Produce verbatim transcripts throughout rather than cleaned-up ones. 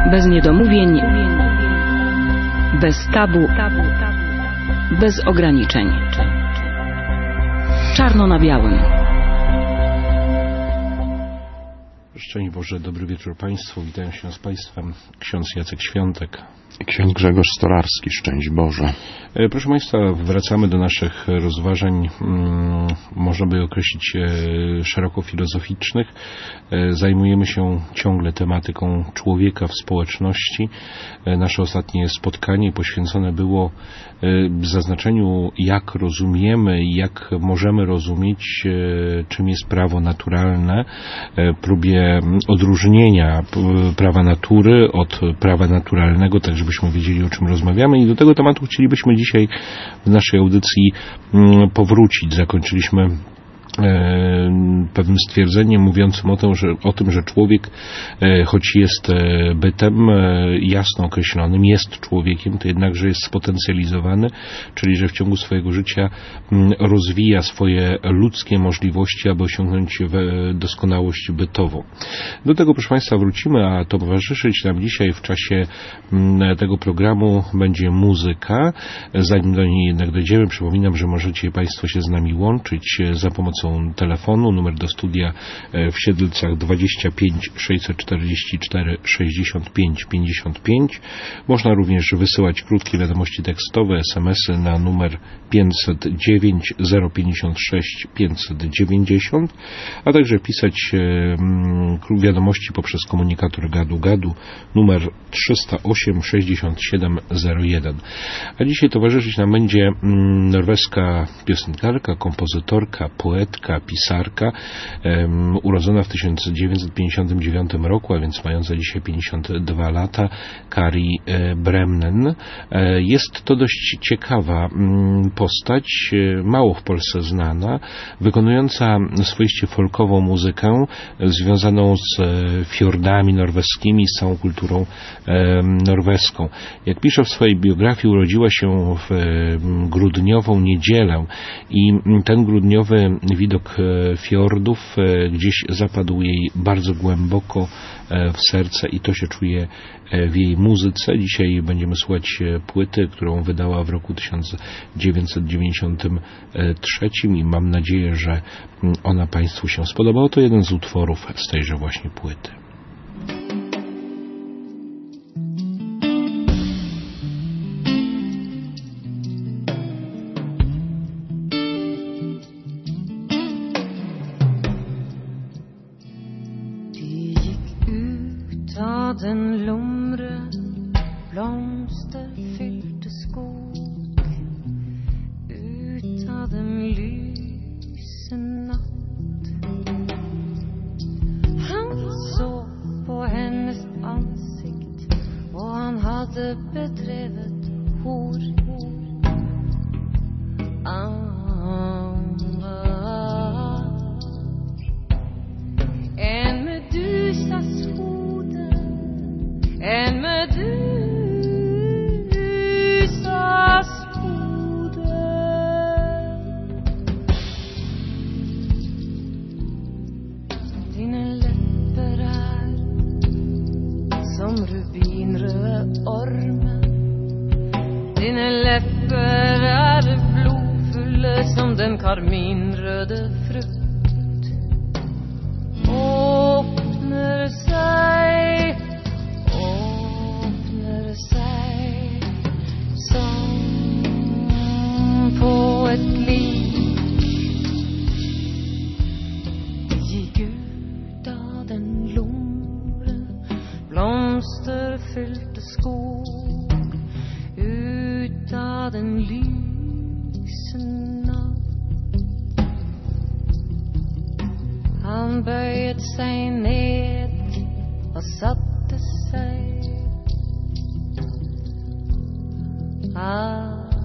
Bez niedomówień, bez tabu, bez ograniczeń. Czarno na białym. Szczęść Boże, dobry wieczór Państwu. Witają się z Państwem ksiądz Jacek Świątek i ksiądz Grzegorz Stolarski. Szczęść Boże. Proszę Państwa, wracamy do naszych rozważań, hmm, można by określić szeroko filozoficznych. Zajmujemy się ciągle tematyką człowieka w społeczności. Nasze ostatnie spotkanie poświęcone było zaznaczeniu, jak rozumiemy i jak możemy rozumieć, czym jest prawo naturalne, próbie odróżnienia prawa natury od prawa naturalnego, tak żebyśmy wiedzieli, o czym rozmawiamy, i do tego tematu chcielibyśmy dzisiaj w naszej audycji powrócić. Zakończyliśmy pewnym stwierdzeniem mówiącym o tym, że, o tym, że człowiek, choć jest bytem jasno określonym, jest człowiekiem, to jednakże jest spotencjalizowany, czyli że w ciągu swojego życia rozwija swoje ludzkie możliwości, aby osiągnąć doskonałość bytową. Do tego, proszę Państwa, wrócimy, a towarzyszyć nam dzisiaj w czasie tego programu będzie muzyka. Zanim do niej jednak dojdziemy, przypominam, że możecie Państwo się z nami łączyć za pomocą telefonu. Numer do studia w Siedlcach dwadzieścia pięć sześćset czterdzieści cztery sześćdziesiąt pięć pięćdziesiąt pięć. Można również wysyłać krótkie wiadomości tekstowe, es em esy na numer pięćset dziewięć zero pięćdziesiąt sześć pięćset dziewięćdziesiąt, a także pisać wiadomości poprzez komunikator gadu-gadu numer trzysta osiem sześćdziesiąt siedem zero jeden. A dzisiaj towarzyszyć nam będzie norweska piosenkarka, kompozytorka, poetka, pisarka, um, urodzona w tysiąc dziewięćset pięćdziesiątym dziewiątym roku, a więc mająca dzisiaj pięćdziesiąt dwa lata, Kari e, Bremnen. E, jest to dość ciekawa m, postać, e, mało w Polsce znana, wykonująca swoiście folkową muzykę e, związaną z e, fiordami norweskimi, z całą kulturą e, norweską. Jak pisze w swojej biografii, urodziła się w e, grudniową niedzielę i ten grudniowy widok fiordów gdzieś zapadł jej bardzo głęboko w serce i to się czuje w jej muzyce. Dzisiaj będziemy słuchać płyty, którą wydała w roku tysiąc dziewięćset dziewięćdziesiątym trzecim i mam nadzieję, że ona Państwu się spodoba. Oto jeden z utworów z tejże właśnie płyty. Den lumre blomsterfylte skog, ut av den lyse natt. Han så på hennes ansikt, och han hade bedrevet hor. Ah, ah. En medusas hode, en medusas hode. Dine lepper er som rubinrøde ormen. Dine lepper er blodfulle som den karminrøde frukt. Åpner seg, åpner seg som på et lik. Gikk ut av den lumre blomsterfylte skog, ut av den lyse natt. Han bøyet seg ned og satte seg. Ah,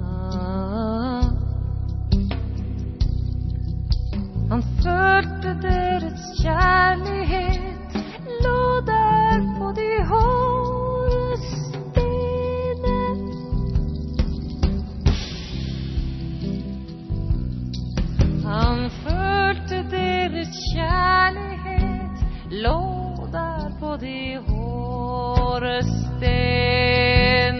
han følte deres kjærlighet lå der på de hårde stener. Han følte deres kjærlighet lå der på de hårde hårsten.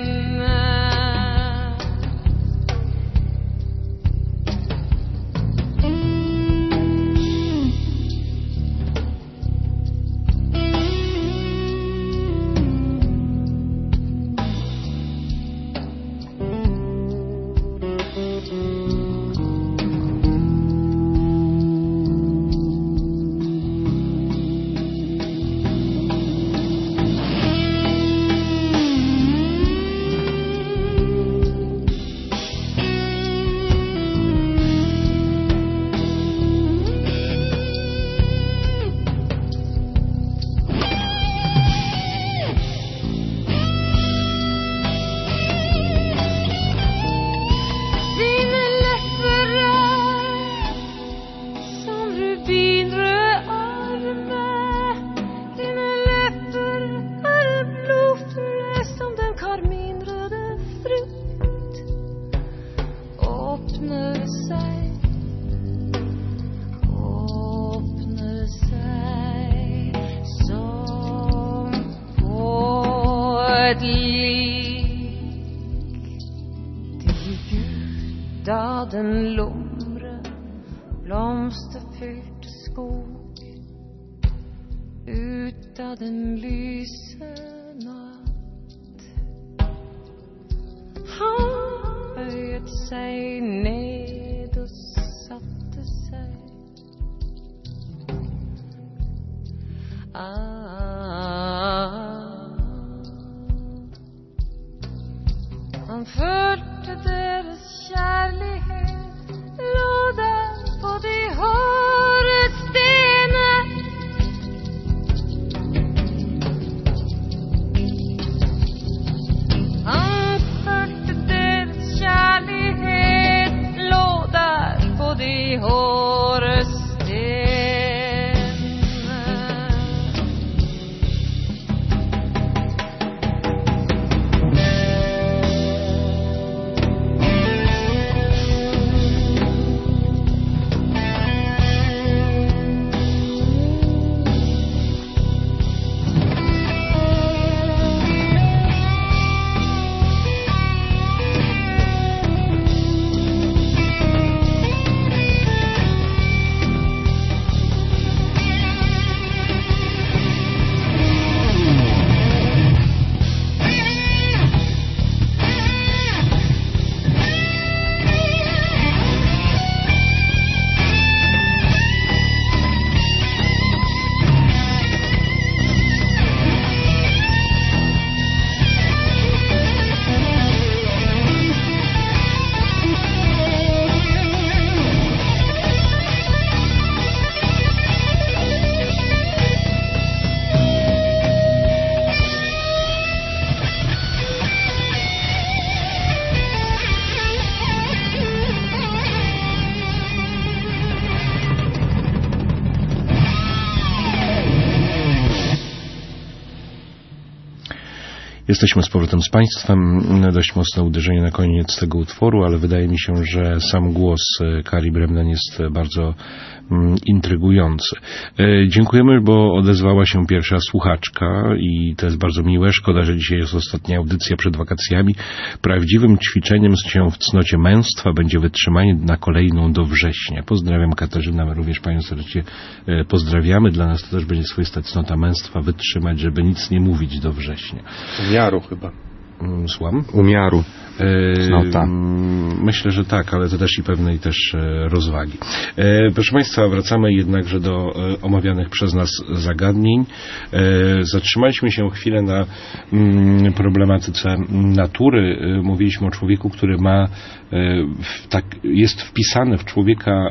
Da den lumre blomsterfylte skog ut av den lyse natt. Han bøyet seg ned og satte seg. Ah, han følte deres kjærlighet lå der på de hårde stener. Han følte deres kjærlighet lå der på de hårde stener. Jesteśmy z powrotem z Państwem. Dość mocne uderzenie na koniec tego utworu, ale wydaje mi się, że sam głos Kari Bremner jest bardzo mm, intrygujący. E, dziękujemy, bo odezwała się pierwsza słuchaczka i to jest bardzo miłe. Szkoda, że dzisiaj jest ostatnia audycja przed wakacjami. Prawdziwym ćwiczeniem się w cnocie męstwa będzie wytrzymanie na kolejną do września. Pozdrawiam, Katarzyna, my również Panią serdecznie e, pozdrawiamy. Dla nas to też będzie swoista cnota męstwa wytrzymać, żeby nic nie mówić do września. Umiaru chyba. Słucham? Umiaru. Cnota. Myślę, że tak, ale to też i pewnej też rozwagi. Proszę Państwa, wracamy jednakże do omawianych przez nas zagadnień. Zatrzymaliśmy się chwilę na problematyce natury. Mówiliśmy o człowieku, który ma tak, jest wpisany w człowieka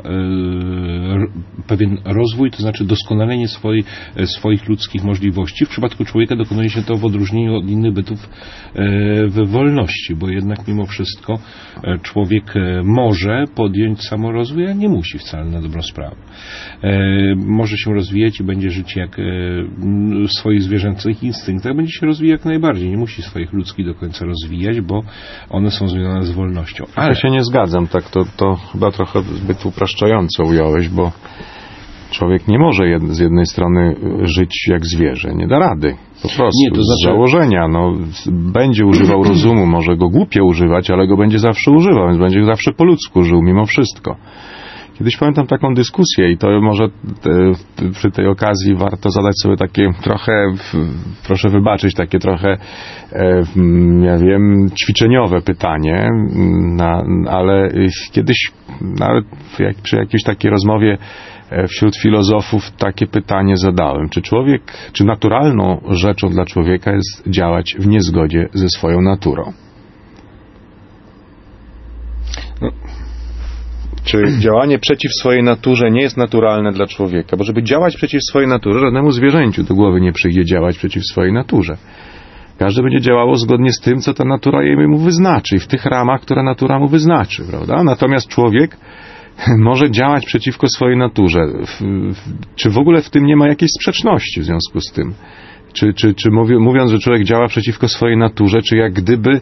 pewien rozwój, to znaczy doskonalenie swojej, swoich ludzkich możliwości. W przypadku człowieka dokonuje się to w odróżnieniu od innych bytów w wolności, bo jednak mimo wszystko człowiek może podjąć samorozwój, a nie musi wcale na dobrą sprawę. Może się rozwijać i będzie żyć jak w swoich zwierzęcych instynktach, będzie się rozwijać jak najbardziej. Nie musi swoich ludzkich do końca rozwijać, bo one są związane z wolnością. Ale ja się nie zgadzam, tak to, to chyba trochę zbyt upraszczająco ująłeś, bo człowiek nie może jed, z jednej strony żyć jak zwierzę, nie da rady. Po prostu, nie, to znaczy... z założenia. No, będzie używał rozumu, może go głupio używać, ale go będzie zawsze używał, więc będzie zawsze po ludzku żył mimo wszystko. Kiedyś pamiętam taką dyskusję i to może te, przy tej okazji warto zadać sobie takie trochę, proszę wybaczyć, takie trochę, ja wiem, ćwiczeniowe pytanie, na, ale kiedyś nawet jak, przy jakiejś takiej rozmowie wśród filozofów takie pytanie zadałem. Czy człowiek, czy naturalną rzeczą dla człowieka jest działać w niezgodzie ze swoją naturą? No. Czy działanie przeciw swojej naturze nie jest naturalne dla człowieka? Bo żeby działać przeciw swojej naturze, żadnemu zwierzęciu do głowy nie przyjdzie działać przeciw swojej naturze. Każde będzie działało zgodnie z tym, co ta natura jej mu wyznaczy i w tych ramach, które natura mu wyznaczy, prawda? Natomiast człowiek może działać przeciwko swojej naturze. Czy w ogóle w tym nie ma jakiejś sprzeczności w związku z tym? Czy, czy, czy mówiąc, że człowiek działa przeciwko swojej naturze, czy jak gdyby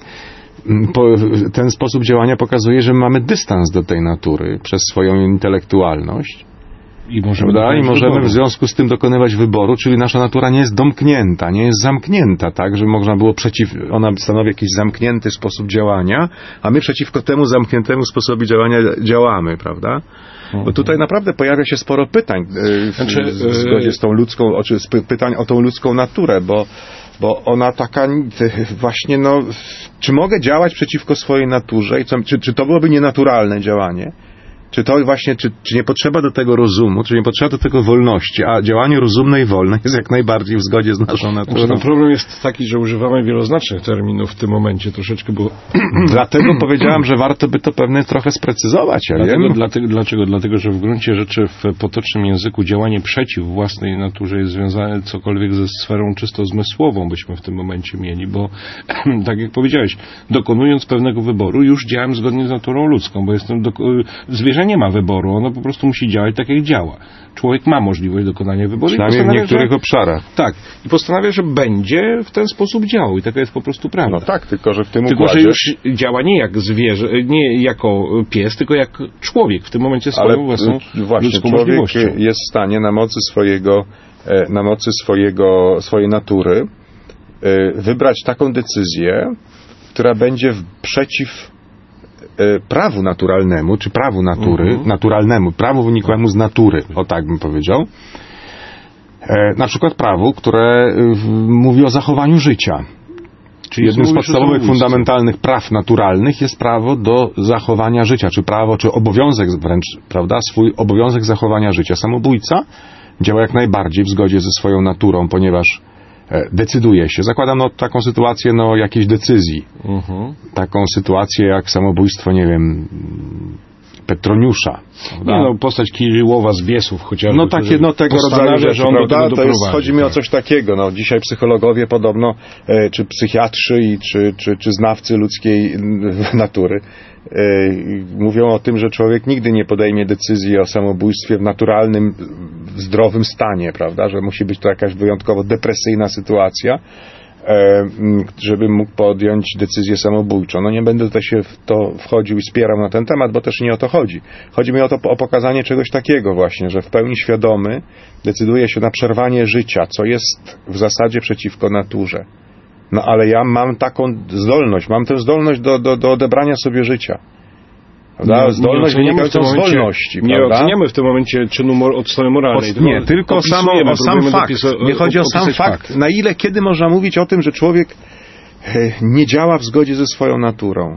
ten sposób działania pokazuje, że mamy dystans do tej natury przez swoją intelektualność i możemy, I możemy w związku z tym dokonywać wyboru, czyli nasza natura nie jest domknięta, nie jest zamknięta, tak, że można było przeciw, ona stanowi jakiś zamknięty sposób działania, a my przeciwko temu zamkniętemu sposobowi działania działamy, prawda? Bo tutaj naprawdę pojawia się sporo pytań w, znaczy, w zgodzie z tą ludzką, czy pytań o tą ludzką naturę, bo bo ona taka właśnie, no, czy mogę działać przeciwko swojej naturze i co, czy, czy to byłoby nienaturalne działanie? Czy to właśnie, czy, czy nie potrzeba do tego rozumu, czy nie potrzeba do tego wolności, a działanie rozumne i wolne jest jak najbardziej w zgodzie z naszą naturą. No, problem jest taki, że używamy wieloznacznych terminów w tym momencie troszeczkę, bo... Dlatego powiedziałem, że warto by to pewnie trochę sprecyzować, ja dlatego, wiem. Dlatego, dlaczego? Dlatego, że w gruncie rzeczy w potocznym języku działanie przeciw własnej naturze jest związane cokolwiek ze sferą czysto zmysłową, byśmy w tym momencie mieli, bo tak jak powiedziałeś, dokonując pewnego wyboru, już działam zgodnie z naturą ludzką, bo jestem do... zwierzę nie ma wyboru, ono po prostu musi działać tak, jak działa. Człowiek ma możliwość dokonania wyboru. Przynajmniej w niektórych że, obszarach. Tak. I postanawia, że będzie w ten sposób działał. I taka jest po prostu prawda. No tak, tylko że w tym tylko, układzie... że już działa nie jak zwierzę, nie jako pies, tylko jak człowiek w tym momencie swoją Ale własną właśnie, ludzką człowiek możliwością. jest w stanie na mocy swojego, na mocy swojego, swojej natury wybrać taką decyzję, która będzie przeciw prawu naturalnemu, czy prawu natury, uh-huh. naturalnemu, prawu wynikłemu z natury, o tak bym powiedział. E, na przykład prawu, które y, mówi o zachowaniu życia. Czyli jednym z podstawowych, fundamentalnych praw naturalnych jest prawo do zachowania życia, czy prawo, czy obowiązek wręcz, prawda, swój obowiązek zachowania życia. Samobójca działa jak najbardziej w zgodzie ze swoją naturą, ponieważ decyduje się. Zakładam no, taką sytuację no, jakiejś decyzji. Uh-huh. Taką sytuację jak samobójstwo, nie wiem, Petroniusza. Nie, no, postać Kiryłowa z Biesów chociażby. No takie, no tego rodzaju rzeczy, że on prawda? do To jest, chodzi mi tak. o coś takiego. No, dzisiaj psychologowie podobno, e, czy psychiatrzy, i, czy, czy, czy znawcy ludzkiej natury e, mówią o tym, że człowiek nigdy nie podejmie decyzji o samobójstwie w naturalnym, zdrowym stanie, prawda? Że musi być to jakaś wyjątkowo depresyjna sytuacja, żeby mógł podjąć decyzję samobójczą. No nie będę tutaj się w to wchodził i spierał na ten temat, bo też nie o to chodzi. Chodzi mi o to, o pokazanie czegoś takiego właśnie, że w pełni świadomy decyduje się na przerwanie życia, co jest w zasadzie przeciwko naturze. No ale ja mam taką zdolność, mam tę zdolność do, do, do odebrania sobie życia. Nie, zdolność wynikającą z wolności. Nie prawda? oceniamy w tym momencie czynu mor- od strony moralnej. O, nie, tylko samo, o sam fakt. Dopisa- nie chodzi o sam fakt. fakt. Na ile, kiedy można mówić o tym, że człowiek nie działa w zgodzie ze swoją naturą?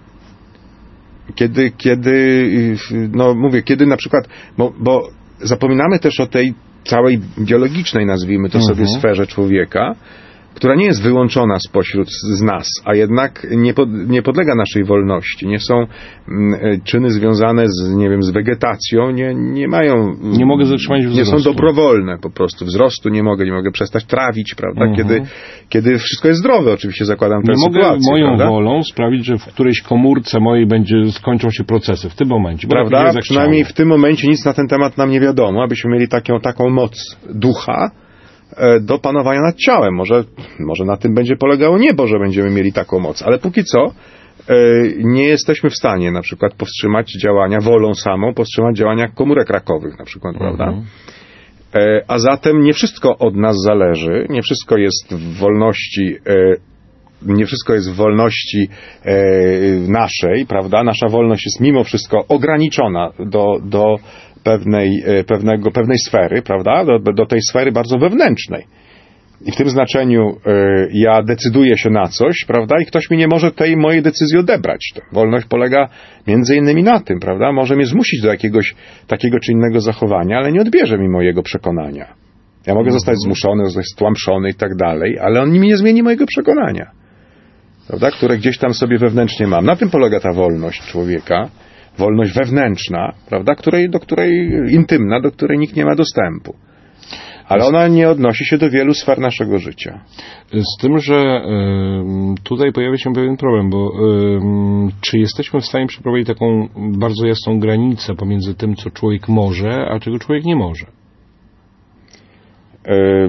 Kiedy, kiedy, no mówię, kiedy na przykład, bo, bo zapominamy też o tej całej biologicznej, nazwijmy to sobie, uh-huh. sferze człowieka, która nie jest wyłączona spośród z nas, a jednak nie, pod, nie podlega naszej wolności. Nie są m, czyny związane z, nie wiem, z wegetacją, nie, nie mają... Nie mogę zatrzymać wzrostu. Nie są dobrowolne po prostu. Wzrostu nie mogę, nie mogę przestać trawić, prawda? Uh-huh. Kiedy, kiedy wszystko jest zdrowe, oczywiście zakładam tę nie sytuację. Nie mogę moją prawda? wolą sprawić, że w którejś komórce mojej będzie, skończą się procesy w tym momencie. Prawda? Przynajmniej w tym momencie nic na ten temat nam nie wiadomo, abyśmy mieli taką, taką moc ducha, do panowania nad ciałem. Może, może na tym będzie polegało niebo, że będziemy mieli taką moc. Ale póki co nie jesteśmy w stanie na przykład powstrzymać działania wolą samą, powstrzymać działania komórek rakowych na przykład, Mhm. prawda? A zatem nie wszystko od nas zależy, nie wszystko jest w wolności, nie wszystko jest w wolności naszej, prawda? Nasza wolność jest mimo wszystko ograniczona do, do pewnej, pewnego, pewnej sfery, prawda? Do, do tej sfery bardzo wewnętrznej. I w tym znaczeniu y, ja decyduję się na coś, prawda, i ktoś mi nie może tej mojej decyzji odebrać. To wolność polega między innymi na tym, prawda, może mnie zmusić do jakiegoś takiego czy innego zachowania, ale nie odbierze mi mojego przekonania. Ja mogę zostać zmuszony, zostać stłamszony i tak dalej, ale on mi nie zmieni mojego przekonania, prawda, które gdzieś tam sobie wewnętrznie mam. Na tym polega ta wolność człowieka, wolność wewnętrzna, prawda, której, do której intymna, do której nikt nie ma dostępu. Ale ona nie odnosi się do wielu sfer naszego życia. Z tym, że y, tutaj pojawia się pewien problem, bo y, czy jesteśmy w stanie przeprowadzić taką bardzo jasną granicę pomiędzy tym, co człowiek może, a czego człowiek nie może? Y,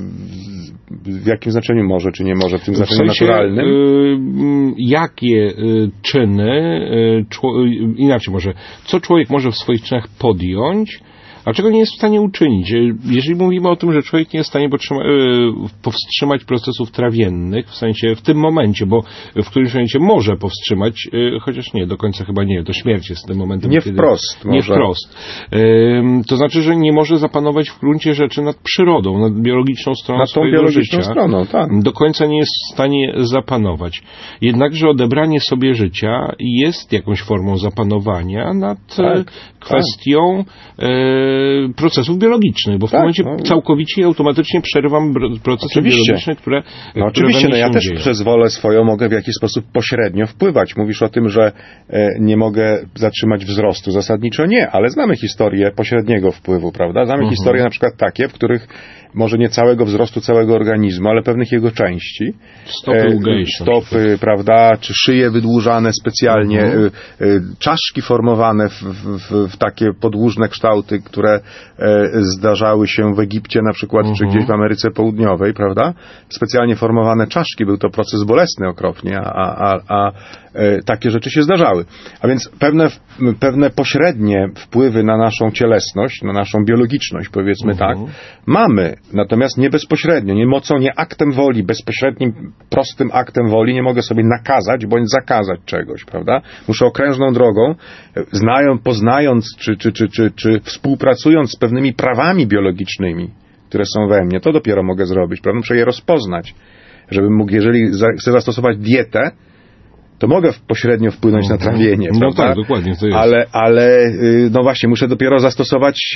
w jakim znaczeniu może, czy nie może? W tym znaczeniu w sensie, naturalnym? Y, jakie y, czyny, y, czło, y, inaczej może, co człowiek może w swoich czynach podjąć, a czego nie jest w stanie uczynić? Jeżeli mówimy o tym, że człowiek nie jest w stanie powstrzymać procesów trawiennych, w sensie w tym momencie, bo w którymś momencie może powstrzymać, chociaż nie, do końca chyba nie, to śmierć jest tym momentem. Nie kiedy, wprost. Nie może. wprost. To znaczy, że nie może zapanować w gruncie rzeczy nad przyrodą, nad biologiczną stroną nad tą swojego biologiczną życia. stroną, tak. Do końca nie jest w stanie zapanować. Jednakże odebranie sobie życia jest jakąś formą zapanowania nad tak, kwestią tak. E, procesów biologicznych, bo w tak, tym momencie no. całkowicie i automatycznie przerywam procesy oczywiście. biologiczne, które No które oczywiście, no ja też dzieją. przez wolę swoją mogę w jakiś sposób pośrednio wpływać. Mówisz o tym, że e, nie mogę zatrzymać wzrostu. Zasadniczo nie, ale znamy historię pośredniego wpływu, prawda? Znamy Mhm. historie na przykład takie, w których może nie całego wzrostu całego organizmu, ale pewnych jego części. Stopy ugęśne. Stopy, prawda, czy szyje wydłużane specjalnie, Mhm. e, e, czaszki formowane w, w, w takie podłużne kształty, które e, zdarzały się w Egipcie na przykład, Mhm. czy gdzieś w Ameryce Południowej, prawda? Specjalnie formowane czaszki, był to proces bolesny okropnie, a, a, a e, takie rzeczy się zdarzały. A więc pewne, pewne pośrednie wpływy na naszą cielesność, na naszą biologiczność, powiedzmy Mhm. tak, mamy. Natomiast nie bezpośrednio, nie mocą, nie aktem woli, bezpośrednim, prostym aktem woli nie mogę sobie nakazać bądź zakazać czegoś, prawda? Muszę okrężną drogą, znają, poznając, czy, czy, czy, czy, czy współpracując z pewnymi prawami biologicznymi, które są we mnie, to dopiero mogę zrobić, prawda? Muszę je rozpoznać, żebym mógł, jeżeli za, chcę zastosować dietę, to mogę pośrednio wpłynąć na trawienie, no prawda? tak, dokładnie, to jest. Ale, ale, no właśnie, muszę dopiero zastosować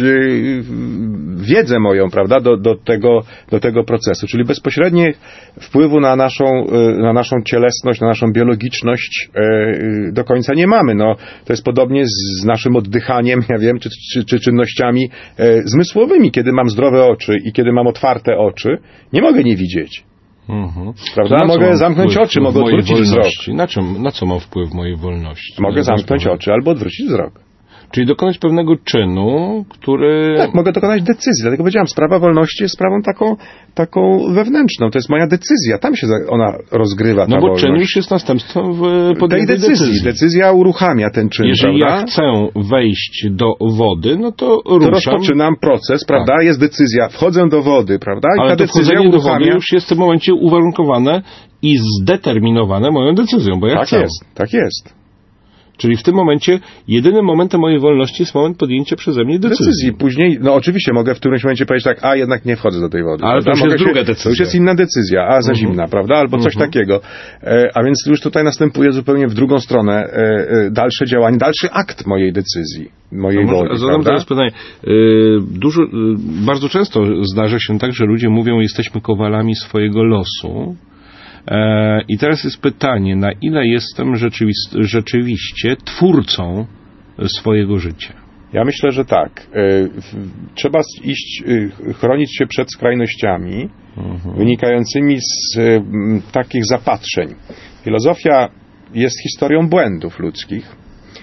wiedzę moją, prawda, do, do, tego, do tego procesu, czyli bezpośrednie wpływu na naszą, na naszą cielesność, na naszą biologiczność do końca nie mamy. No, to jest podobnie z naszym oddychaniem, ja wiem, czy, czy, czy czynnościami zmysłowymi. Kiedy mam zdrowe oczy i kiedy mam otwarte oczy, nie mogę nie widzieć. Mhm. Prawda? To na co Mogę mam zamknąć wpływ oczy, w mogę mojej odwrócić wzrok. wolności? Na, czym, na co mam wpływ w mojej wolności? Mogę Na zamknąć sprawę. oczy albo odwrócić wzrok. Czyli dokonać pewnego czynu, który... Tak, mogę dokonać decyzji, dlatego powiedziałem, sprawa wolności jest sprawą taką, taką wewnętrzną, to jest moja decyzja, tam się ona rozgrywa, ta No bo wolność. czyn już jest następstwem w tej podjętej decyzji. decyzji. Decyzja uruchamia ten czyn, Jeżeli prawda? ja chcę wejść do wody, no to To ruszam. rozpoczynam proces, prawda? Tak. Jest decyzja, wchodzę do wody, prawda? I Ale ta to decyzja wchodzenie do wody uruchamia... już jest w tym momencie uwarunkowane i zdeterminowane moją decyzją, bo ja Tak chcę. jest, tak jest. Czyli w tym momencie jedynym momentem mojej wolności jest moment podjęcia przeze mnie decyzji. Decyzji. Później, no oczywiście mogę w którymś momencie powiedzieć tak, a jednak nie wchodzę do tej wody. Ale to prawda? już jest Mogę druga się, decyzja. To już jest inna decyzja, a za Mhm. zimna, prawda? Albo coś Mhm. takiego. E, a więc już tutaj następuje zupełnie w drugą stronę e, e, dalsze działanie, dalszy akt mojej decyzji, mojej To może woli, zadam prawda? teraz pytanie. Y, Dużo, y, bardzo często zdarza się tak, że ludzie mówią, jesteśmy kowalami swojego losu. E, I teraz jest pytanie, na ile jestem rzeczywist- rzeczywiście twórcą swojego życia? Ja myślę, że tak. E, w- Trzeba iść, e, chronić się przed skrajnościami Mhm. wynikającymi z e, m, takich zapatrzeń. Filozofia jest historią błędów ludzkich,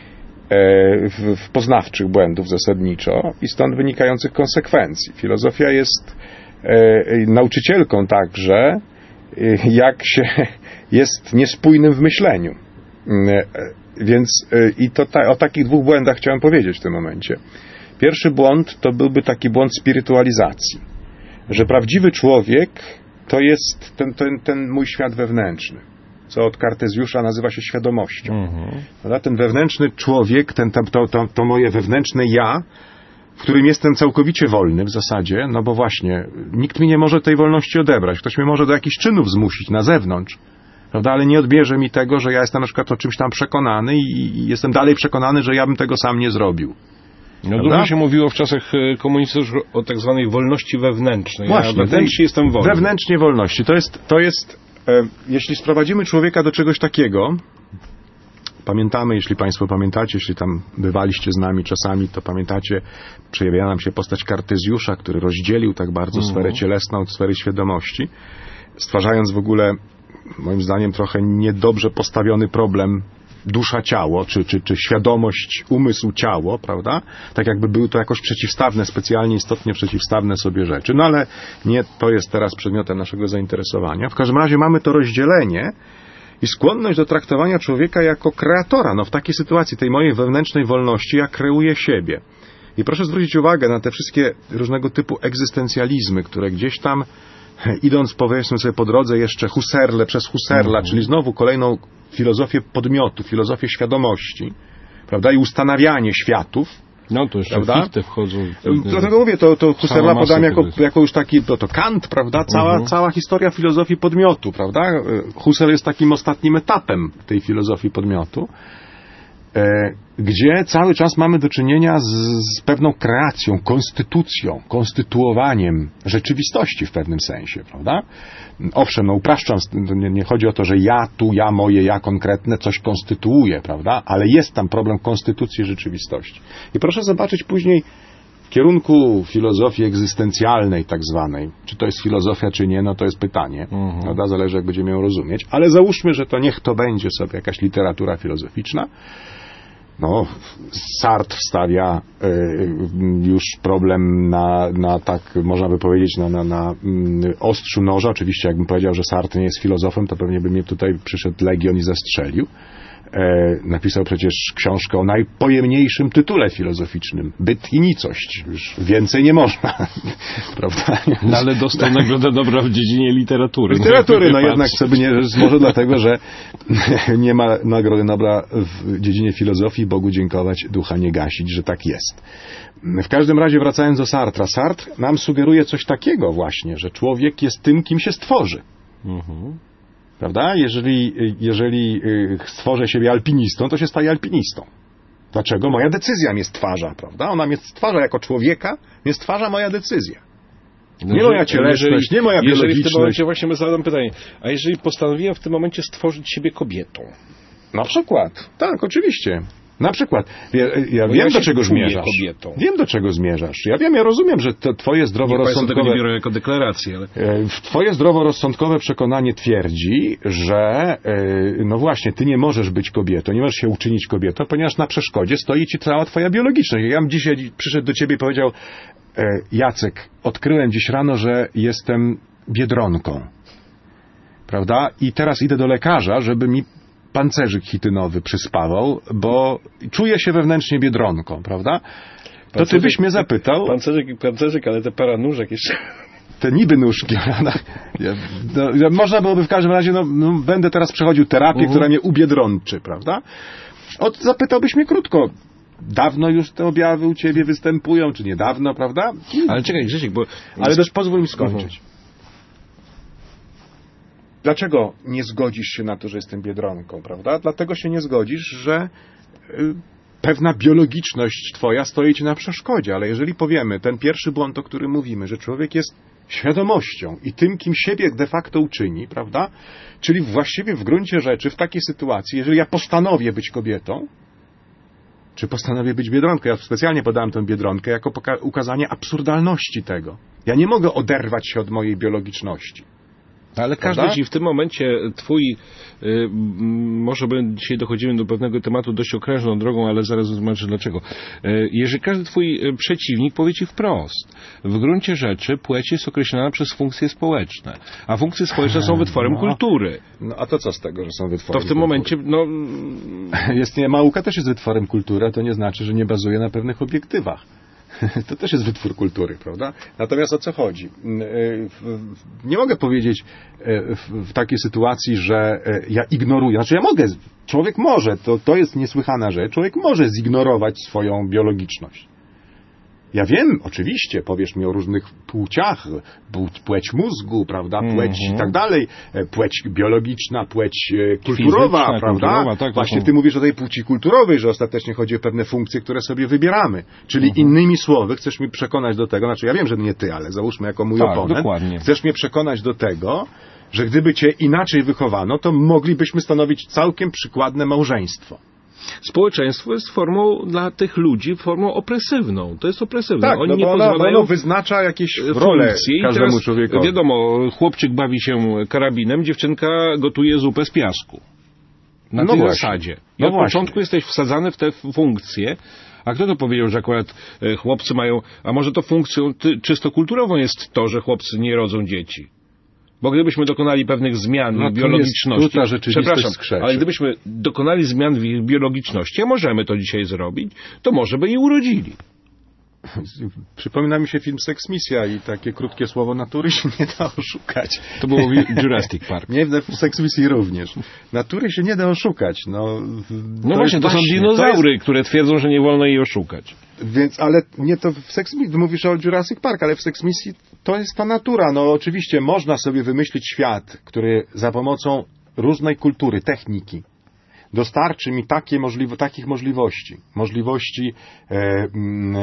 e, w, w poznawczych błędów zasadniczo i stąd wynikających konsekwencji. Filozofia jest e, nauczycielką także, e, jak się jest niespójnym w myśleniu. Więc i to ta, o takich dwóch błędach chciałem powiedzieć w tym momencie. Pierwszy błąd to byłby taki błąd spirytualizacji, że prawdziwy człowiek to jest ten, ten, ten mój świat wewnętrzny, co od Kartezjusza nazywa się świadomością. Mhm. Ten wewnętrzny człowiek, ten, to, to, to moje wewnętrzne ja, w którym jestem całkowicie wolny w zasadzie, no bo właśnie nikt mi nie może tej wolności odebrać. Ktoś mnie może do jakichś czynów zmusić na zewnątrz, prawda? Ale nie odbierze mi tego, że ja jestem na przykład o czymś tam przekonany i, i jestem dalej przekonany, że ja bym tego sam nie zrobił. No prawda? dużo się mówiło w czasach komunistycznych o tak zwanej wolności wewnętrznej. Właśnie, ja wewnętrznie jestem wolny. Wewnętrznie wolności. To jest, to jest e, jeśli sprowadzimy człowieka do czegoś takiego, pamiętamy, jeśli Państwo pamiętacie, jeśli tam bywaliście z nami czasami, to pamiętacie, przejawia nam się postać Kartezjusza, który rozdzielił tak bardzo mm. sferę cielesną od sfery świadomości, stwarzając w ogóle, moim zdaniem, trochę niedobrze postawiony problem dusza-ciało, czy, czy, czy świadomość, umysł, ciało, prawda? Tak jakby były to jakoś przeciwstawne, specjalnie istotnie przeciwstawne sobie rzeczy. No ale nie to jest teraz przedmiotem naszego zainteresowania. W każdym razie mamy to rozdzielenie i skłonność do traktowania człowieka jako kreatora. No w takiej sytuacji, tej mojej wewnętrznej wolności, ja kreuję siebie. I proszę zwrócić uwagę na te wszystkie różnego typu egzystencjalizmy, które gdzieś tam, idąc powiedzmy sobie po drodze jeszcze Husserle przez Husserla, mm. czyli znowu kolejną filozofię podmiotu, filozofię świadomości, prawda, i ustanawianie światów. No to jeszcze prawda? Fichte wchodzą. Dlatego mówię, to, to Husserla podam jako, jako już taki, to, to Kant, prawda, cała, uh-huh. cała historia filozofii podmiotu, prawda. Husserl jest takim ostatnim etapem tej filozofii podmiotu, e, gdzie cały czas mamy do czynienia z, z pewną kreacją, konstytucją, konstytuowaniem rzeczywistości w pewnym sensie, prawda? Owszem, no upraszczam, nie, nie chodzi o to, że ja tu, ja moje, ja konkretne coś konstytuuje, prawda? Ale jest tam problem konstytucji rzeczywistości. I proszę zobaczyć później w kierunku filozofii egzystencjalnej tak zwanej. Czy to jest filozofia, czy nie, no to jest pytanie. Mhm. Prawda? Zależy, jak będziemy ją rozumieć. Ale załóżmy, że to niech to będzie sobie jakaś literatura filozoficzna. No, Sartre wstawia y, już problem na, na tak, można by powiedzieć, na, na, na y, ostrzu noża. Oczywiście, jakbym powiedział, że Sartre nie jest filozofem, to pewnie by mnie tutaj przyszedł Legion i zastrzelił. E, napisał przecież książkę o najpojemniejszym tytule filozoficznym. Byt i nicość. Już więcej nie można. Prawda? No ale dostał Nagrodę Nobla w dziedzinie literatury. Literatury, no, no jednak sobie nie, może dlatego, że nie ma Nagrody Nobla w dziedzinie filozofii, Bogu dziękować, ducha nie gasić, że tak jest. W każdym razie, wracając do Sartra, Sartre nam sugeruje coś takiego właśnie, że człowiek jest tym, kim się stworzy. Mhm. Prawda? Jeżeli, jeżeli stworzę siebie alpinistą, to się staję alpinistą. Dlaczego? Moja decyzja mnie stwarza, prawda? Ona mnie stwarza jako człowieka, mnie stwarza moja decyzja. Nie no, moja cielesność, jeżeli, nie moja biologiczność. Jeżeli w tym momencie właśnie my zadam pytanie, a jeżeli postanowiłem w tym momencie stworzyć siebie kobietą? Na przykład. Tak, oczywiście. Na przykład, ja, ja wiem, ja do czego zmierzasz. Kobietą. Wiem, do czego zmierzasz. Ja wiem, ja rozumiem, że to twoje zdroworozsądkowe... Nie biorę jako deklarację, ale... Twoje zdroworozsądkowe przekonanie twierdzi, że no właśnie, ty nie możesz być kobietą, nie możesz się uczynić kobietą, ponieważ na przeszkodzie stoi ci cała twoja biologiczność. Ja bym dzisiaj przyszedł do ciebie i powiedział, Jacek, odkryłem dziś rano, że jestem biedronką. Prawda? I teraz idę do lekarza, żeby mi pancerzyk chitynowy przyspawał, bo czuję się wewnętrznie biedronką, prawda? To pancerzyk, ty byś mnie zapytał... Pancerzyk, pancerzyk, ale te para nóżek jeszcze... Te niby nóżki, prawda? No, można byłoby w każdym razie, no, no będę teraz przechodził terapię, uh-huh. która mnie ubiedronczy, prawda? Od, zapytałbyś mnie krótko, dawno już te objawy u ciebie występują, czy niedawno, prawda? Ale czekaj, Grzesiek, bo... Ale też pozwól mi skończyć. Uh-huh. Dlaczego nie zgodzisz się na to, że jestem biedronką, prawda? Dlatego się nie zgodzisz, że y, pewna biologiczność twoja stoi ci na przeszkodzie, ale jeżeli powiemy, ten pierwszy błąd, o którym mówimy, że człowiek jest świadomością i tym, kim siebie de facto uczyni, prawda? Czyli właściwie w gruncie rzeczy, w takiej sytuacji, jeżeli ja postanowię być kobietą, czy postanowię być biedronką, ja specjalnie podałem tę biedronkę jako poka- ukazanie absurdalności tego. Ja nie mogę oderwać się od mojej biologiczności. Ale każdy Prawda? ci w tym momencie twój, y, m, może by dzisiaj dochodzimy do pewnego tematu dość okrężną drogą, ale zaraz zobaczę dlaczego. Y, jeżeli każdy twój y, przeciwnik powie ci wprost, w gruncie rzeczy płeć jest określona przez funkcje społeczne, a funkcje społeczne są wytworem No. kultury. No a to co z tego, że są wytwory? To w tym kultury? momencie, no... Jest, nie, nauka też jest wytworem kultury, a to nie znaczy, że nie bazuje na pewnych obiektywach. To też jest wytwór kultury, prawda? Natomiast o co chodzi? Nie mogę powiedzieć w, w takiej sytuacji, że ja ignoruję. Znaczy ja mogę, człowiek może, to, to jest niesłychana rzecz, człowiek może zignorować swoją biologiczność. Ja wiem, oczywiście, powiesz mi o różnych płciach, płeć, płeć mózgu, prawda, płeć Mhm. i tak dalej, płeć biologiczna, płeć e, kulturowa, Fizyczna, prawda? kulturowa, tak, to Właśnie są- ty mówisz o tej płci kulturowej, że ostatecznie chodzi o pewne funkcje, które sobie wybieramy. Czyli Mhm. innymi słowy, chcesz mnie przekonać do tego, znaczy ja wiem, że nie ty, ale załóżmy jako mój Tak, oponent, dokładnie. chcesz mnie przekonać do tego, że gdyby cię inaczej wychowano, to moglibyśmy stanowić całkiem przykładne małżeństwo. Społeczeństwo jest formą dla tych ludzi, formą opresywną. To jest opresywne. Tak, Oni no nie bo ono, pozwalają ono wyznacza jakieś role funkcje i każdemu teraz, człowiekowi. wiadomo, chłopczyk bawi się karabinem, dziewczynka gotuje zupę z piasku. Na No tej właśnie. zasadzie. I No od właśnie. początku jesteś wsadzany w te funkcje. A kto to powiedział, że akurat e, chłopcy mają... A może to funkcją ty, czysto kulturową jest to, że chłopcy nie rodzą dzieci? Bo gdybyśmy dokonali pewnych zmian No w tu biologiczności... jest, tu ta rzeczywistość Przepraszam, skrzeczy. ale gdybyśmy dokonali zmian w ich biologiczności, a możemy to dzisiaj zrobić, to może by i urodzili. Przypomina mi się film Sex Misja i takie krótkie słowo natury się nie da oszukać. To było w Jurassic Park. Nie, w Sex Misji również. Natury się nie da oszukać. No, No właśnie, to są właśnie, dinozaury, to jest, które twierdzą, że nie wolno jej oszukać. więc, ale nie to w Sex Misji, mówisz o Jurassic Park, ale w Sex Misji to jest ta natura. No oczywiście można sobie wymyślić świat, który za pomocą różnej kultury, techniki dostarczy mi takie możliwe, takich możliwości. Możliwości e, m,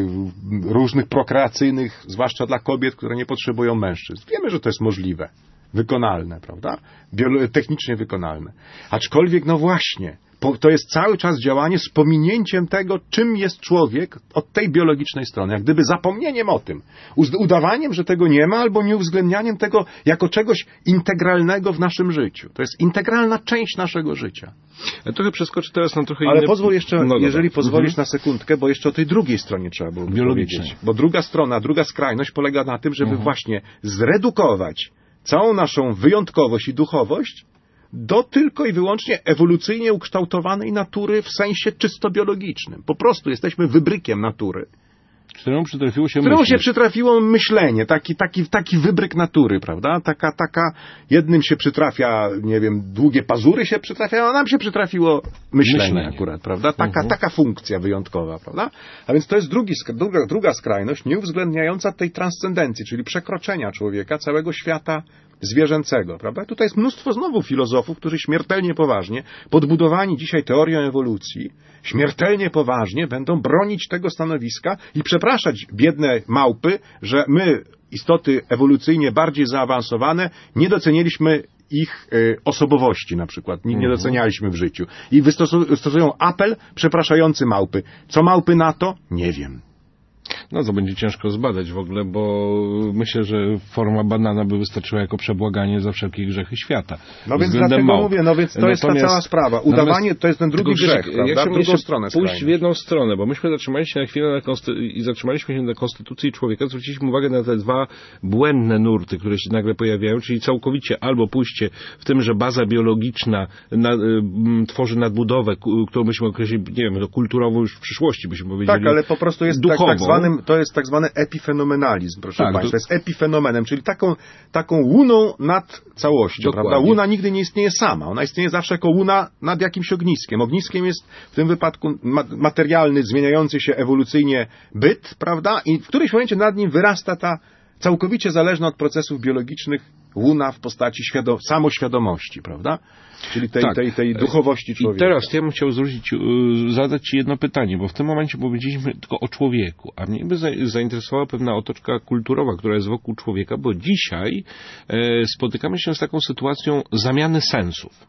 e, różnych prokreacyjnych, zwłaszcza dla kobiet, które nie potrzebują mężczyzn. Wiemy, że to jest możliwe. Wykonalne, prawda? Biolo- technicznie wykonalne. Aczkolwiek, no właśnie, po, to jest cały czas działanie z pominięciem tego, czym jest człowiek od tej biologicznej strony. Jak gdyby zapomnieniem o tym. Uz- udawaniem, że tego nie ma, albo nieuwzględnianiem tego jako czegoś integralnego w naszym życiu. To jest integralna część naszego życia. Ja trochę przeskoczę teraz na trochę Ale inny... pozwól jeszcze, No dobra. jeżeli pozwolisz Mhm. na sekundkę, bo jeszcze o tej drugiej stronie trzeba było Biologicznej. powiedzieć. Bo druga strona, druga skrajność polega na tym, żeby Mhm. właśnie zredukować całą naszą wyjątkowość i duchowość do tylko i wyłącznie ewolucyjnie ukształtowanej natury w sensie czysto biologicznym. Po prostu jesteśmy wybrykiem natury. Któremu przytrafiło się Któremu się myśleć. przytrafiło myślenie, taki, taki, taki wybryk natury, prawda? Taka, taka, jednym się przytrafia, nie wiem, długie pazury się przytrafiają, a nam się przytrafiło myślenie, Myślenie. akurat, prawda? Taka, Mhm. taka funkcja wyjątkowa, prawda? A więc to jest drugi, sk- druga, druga skrajność, nieuwzględniająca tej transcendencji, czyli przekroczenia człowieka, całego świata zwierzęcego, prawda? Tutaj jest mnóstwo znowu filozofów, którzy śmiertelnie poważnie, podbudowani dzisiaj teorią ewolucji, śmiertelnie poważnie będą bronić tego stanowiska i przepraszać biedne małpy, że my, istoty ewolucyjnie bardziej zaawansowane, nie doceniliśmy ich y, osobowości na przykład, nie, nie docenialiśmy w życiu. I wystosu- stosują apel przepraszający małpy. Co małpy na to? Nie wiem. No to będzie ciężko zbadać w ogóle, bo myślę, że forma banana by wystarczyła jako przebłaganie za wszelkie grzechy świata. No więc Względem dlatego małp. mówię, no więc to jest ta Natomiast- cała sprawa. Udawanie to jest ten drugi Tylko Grzesiek, grzech, prawda? Ja chciałbym Drugą jeszcze stronę pójść w skrajną. jedną stronę, bo myśmy zatrzymali się na chwilę na konsty- i zatrzymaliśmy się na konstytucji człowieka, zwróciliśmy uwagę na te dwa błędne nurty, które się nagle pojawiają, czyli całkowicie albo pójście w tym, że baza biologiczna na, y, m, tworzy nadbudowę, ku- którą byśmy określili, nie wiem, to kulturową już w przyszłości byśmy powiedzieli. Tak, ale po prostu jest tak, duchową. tak zwanym, to jest tak zwany epifenomenalizm, proszę Tak, Państwa. to- Jest epifenomenem, czyli taką, taką łuną nad całością, Dokładnie. prawda? Łuna nigdy nie istnieje sama. Ona istnieje zawsze jako łuna nad jakimś ogniskiem. Ogniskiem jest w tym wypadku ma- materialny, zmieniający się ewolucyjnie byt, prawda? I w którymś momencie nad nim wyrasta ta całkowicie zależna od procesów biologicznych łuna w postaci świado- samoświadomości, prawda? Czyli tej, Tak. tej, tej duchowości I człowieka. teraz ja bym chciał zwrócić, y, zadać Ci jedno pytanie, bo w tym momencie powiedzieliśmy tylko o człowieku, a mnie by za, zainteresowała pewna otoczka kulturowa, która jest wokół człowieka, bo dzisiaj e, spotykamy się z taką sytuacją zamiany sensów.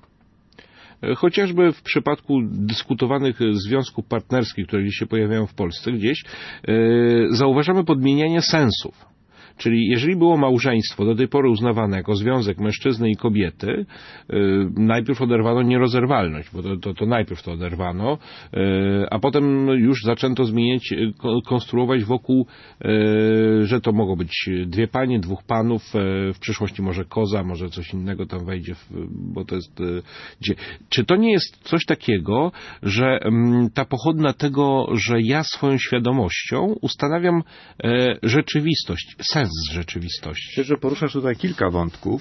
E, Chociażby w przypadku dyskutowanych związków partnerskich, które dziś się pojawiają w Polsce gdzieś, e, zauważamy podmienianie sensów. Czyli jeżeli było małżeństwo do tej pory uznawane jako związek mężczyzny i kobiety, yy, najpierw oderwano nierozerwalność, bo to, to, to najpierw to oderwano, yy, a potem już zaczęto zmieniać, konstruować wokół, yy, że to mogą być dwie panie, dwóch panów, yy, w przyszłości może koza, może coś innego tam wejdzie, w, bo to jest... Yy, gdzie. Czy to nie jest coś takiego, że yy, ta pochodna tego, że ja swoją świadomością ustanawiam yy, rzeczywistość, sens rzeczywistości? Myślę, że poruszasz tutaj kilka wątków,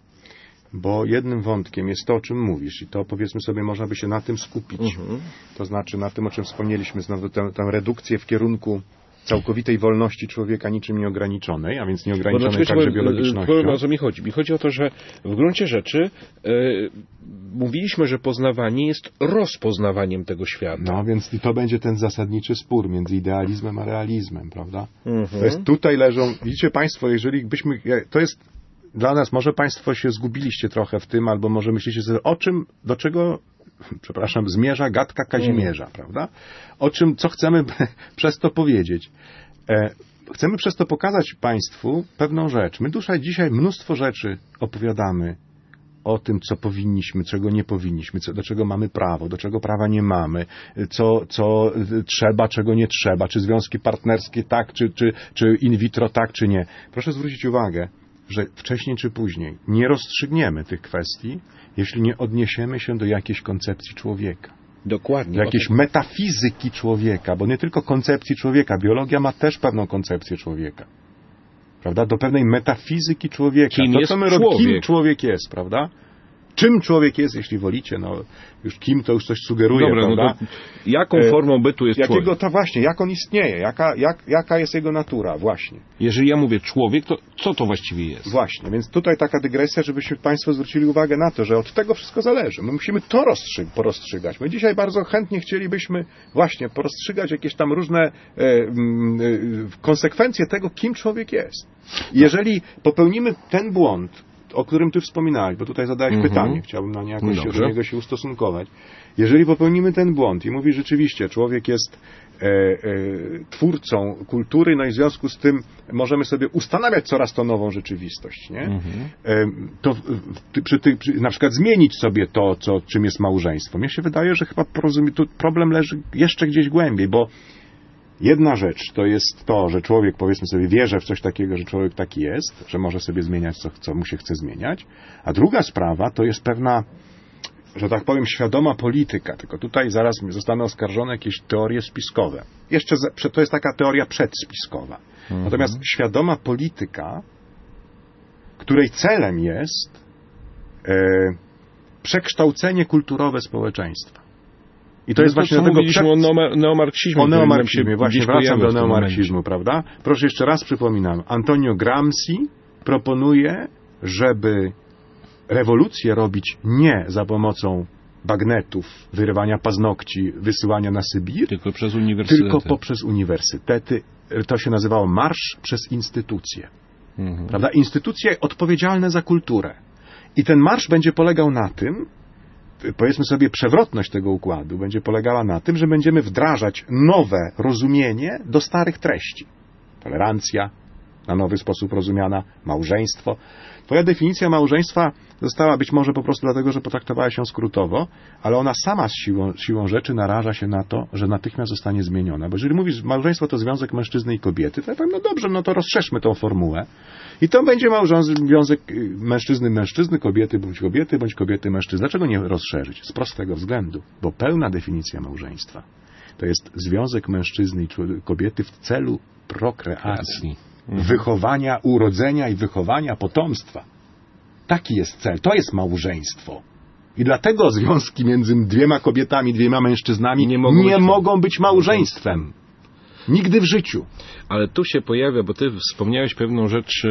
bo jednym wątkiem jest to, o czym mówisz i to, powiedzmy sobie, można by się na tym skupić. Mhm. To znaczy na tym, o czym wspomnieliśmy, znowu tę, tę redukcję w kierunku całkowitej wolności człowieka niczym nieograniczonej, a więc nieograniczonej także powiem, biologicznością. Powiem, o co mi chodzi. Mi chodzi o to, że w gruncie rzeczy e, mówiliśmy, że poznawanie jest rozpoznawaniem tego świata. No, więc to będzie ten zasadniczy spór między idealizmem a realizmem, prawda? Mhm. To jest, tutaj leżą, widzicie Państwo, jeżeli byśmy, to jest dla nas, może Państwo się zgubiliście trochę w tym, albo może myślicie sobie, o czym, do czego, przepraszam, zmierza gadka Kazimierza, mm. prawda? O czym, co chcemy przez to powiedzieć? E, chcemy przez to pokazać Państwu pewną rzecz. My tutaj dzisiaj mnóstwo rzeczy opowiadamy o tym, co powinniśmy, czego nie powinniśmy, co, do czego mamy prawo, do czego prawa nie mamy, co, co trzeba, czego nie trzeba, czy związki partnerskie tak, czy, czy, czy in vitro tak, czy nie. Proszę zwrócić uwagę, że wcześniej czy później nie rozstrzygniemy tych kwestii, jeśli nie odniesiemy się do jakiejś koncepcji człowieka. Dokładnie. Do jakiejś metafizyki człowieka, bo nie tylko koncepcji człowieka. Biologia ma też pewną koncepcję człowieka. Prawda? Do pewnej metafizyki człowieka. Kim to, jest co my człowiek? Robimy, kim człowiek jest, prawda? Czym człowiek jest, jeśli wolicie, no już kim to już coś sugeruje, Dobra, prawda? No to jaką formą bytu jest Jakiego, człowiek? to właśnie, jak on istnieje, jaka, jak, jaka jest jego natura, właśnie. Jeżeli ja mówię człowiek, to co to właściwie jest? Właśnie, więc tutaj taka dygresja, żebyśmy Państwo zwrócili uwagę na to, że od tego wszystko zależy. My musimy to rozstrzy- porozstrzygać. My dzisiaj bardzo chętnie chcielibyśmy właśnie porozstrzygać jakieś tam różne e, e, konsekwencje tego, kim człowiek jest. I jeżeli popełnimy ten błąd, o którym Ty wspominałeś, bo tutaj zadałeś mm-hmm. pytanie, chciałbym na nie jakoś się, do niego się ustosunkować. Jeżeli popełnimy ten błąd i mówi rzeczywiście, człowiek jest e, e, twórcą kultury, no i w związku z tym możemy sobie ustanawiać coraz to nową rzeczywistość, nie? Mm-hmm. E, to ty, przy, ty, przy, na przykład zmienić sobie to, co, czym jest małżeństwo. Mnie się wydaje, że chyba tu problem leży jeszcze gdzieś głębiej, bo jedna rzecz to jest to, że człowiek, powiedzmy sobie, wierzy w coś takiego, że człowiek taki jest, że może sobie zmieniać, co, co mu się chce zmieniać. A druga sprawa to jest pewna, że tak powiem, świadoma polityka. Tylko tutaj zaraz zostaną oskarżone jakieś teorie spiskowe. Jeszcze za, to jest taka teoria przedspiskowa. Mhm. Natomiast świadoma polityka, której celem jest e, przekształcenie kulturowe społeczeństwa. I to no jest to, właśnie co do tego mówiliśmy przed... o neomarksizmie. O neomarksizmie, właśnie wracam do neomarksizmu, prawda? Proszę jeszcze raz przypominam. Antonio Gramsci proponuje, żeby rewolucję robić nie za pomocą bagnetów, wyrywania paznokci, wysyłania na Sybir, tylko przez uniwersytety. Tylko poprzez uniwersytety. To się nazywało marsz przez instytucje. Mhm. Prawda? Instytucje odpowiedzialne za kulturę. I ten marsz będzie polegał na tym, powiedzmy sobie, przewrotność tego układu będzie polegała na tym, że będziemy wdrażać nowe rozumienie do starych treści. Tolerancja, na nowy sposób rozumiana, małżeństwo. Twoja definicja małżeństwa została być może po prostu dlatego, że potraktowała się skrótowo, ale ona sama z siłą, siłą rzeczy naraża się na to, że natychmiast zostanie zmieniona. Bo jeżeli mówisz, małżeństwo to związek mężczyzny i kobiety, to ja powiem, no dobrze, no to rozszerzmy tą formułę. I to będzie związek mężczyzny mężczyzny, kobiety bądź kobiety, bądź kobiety mężczyzny. Dlaczego nie rozszerzyć? Z prostego względu, bo pełna definicja małżeństwa to jest związek mężczyzny i kobiety w celu prokreacji, mhm. wychowania, urodzenia i wychowania potomstwa. Taki jest cel, to jest małżeństwo. I dlatego związki między dwiema kobietami, dwiema mężczyznami nie mogą, nie być, mogą być małżeństwem. Nigdy w życiu. Ale tu się pojawia, bo ty wspomniałeś pewną rzecz,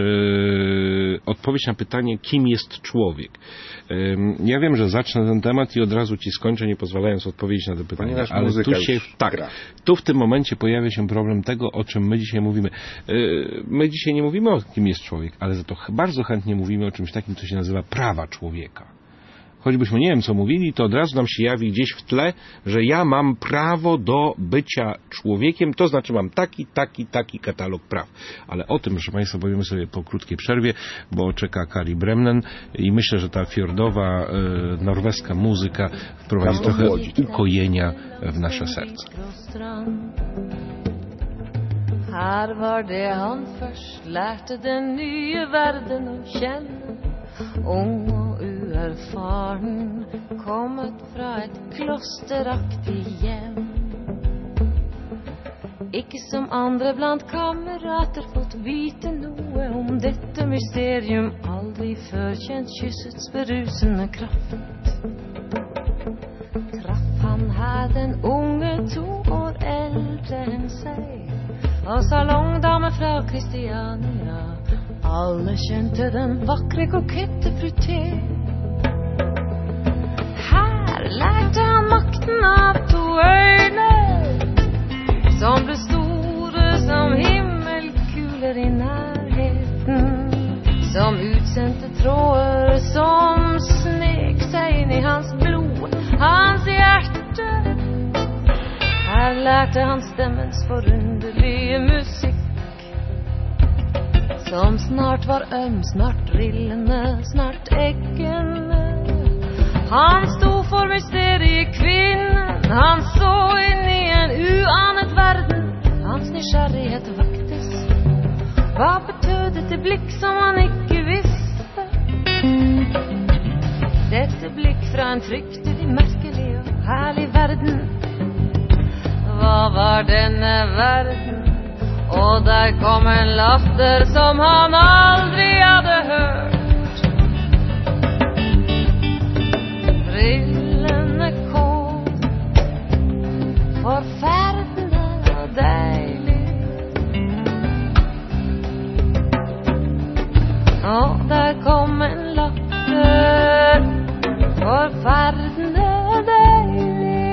yy, odpowiedź na pytanie, kim jest człowiek. Yy, ja wiem, że zacznę ten temat i od razu ci skończę, nie pozwalając odpowiedzieć na to pytanie. Ponieważ ale tu się, tak, gra. tu w tym momencie pojawia się problem tego, o czym my dzisiaj mówimy. Yy, my dzisiaj nie mówimy o kim jest człowiek, ale za to bardzo chętnie mówimy o czymś takim, co się nazywa prawa człowieka. choćbyśmy nie wiem co mówili, to od razu nam się jawi gdzieś w tle, że ja mam prawo do bycia człowiekiem, to znaczy mam taki, taki, taki katalog praw. Ale o tym, proszę Państwa, powiemy sobie po krótkiej przerwie, bo czeka Kari Bremnen i myślę, że ta fiordowa, e, norweska muzyka wprowadzi trochę ukojenia w nasze serca. Her var det han først lærte den nye verden å kjenne. Ung og uerfaren, kommet fra et klosteraktig hjem. Ikke som andre blant kamerater fått vite noe om dette mysterium. Aldri før kjent kyssets berusende kraft. Traff han her den unge to år eldre enn seg, og salongdame fra Kristiania. Alle kjente den vakre kokette fruté. Her lærte han makten av to øyne, som ble store som himmelkuler i nærheten, som utsendte tråder som snek seg inn i hans blod, hans hjerte. Her lærte han stemmens forunderlige musikk, som snart var øm, snart drillende, snart ekkende. Han sto for mysteriet kvinnen, han så inn i en uanet verden. Hans nysgjerrighet vaktes. Hva betød dette blikk som han ikke visste? Dette blikk fra en fryktelig merkelig og herlig verden. Hva var denne verden? Og der kom en latter som han aldri hadde hørt. Brillene kom, forferdende og deilig. Og der kom en latter, forferdende og deilig.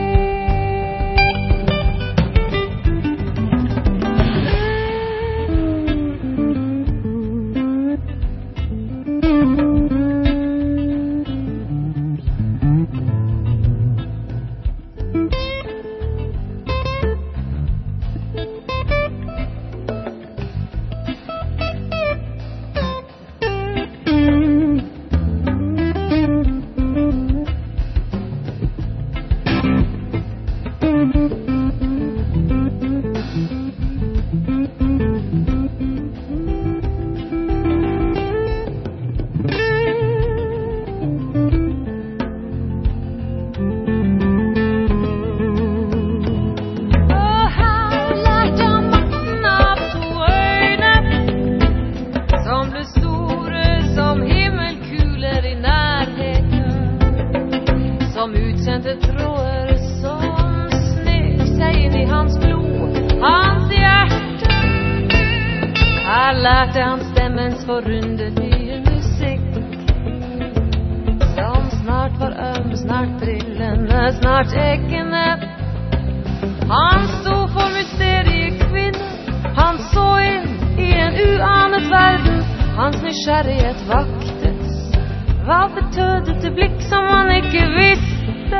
Lærte han stemmens forunderlige musikk, som snart var øm, snart brillende, snart ekkende. Han sto for mysteriet kvinnen, han så inn i en uanet verden. Hans nysgjerrighet vaktes. Hva betød dette blikk som han ikke visste?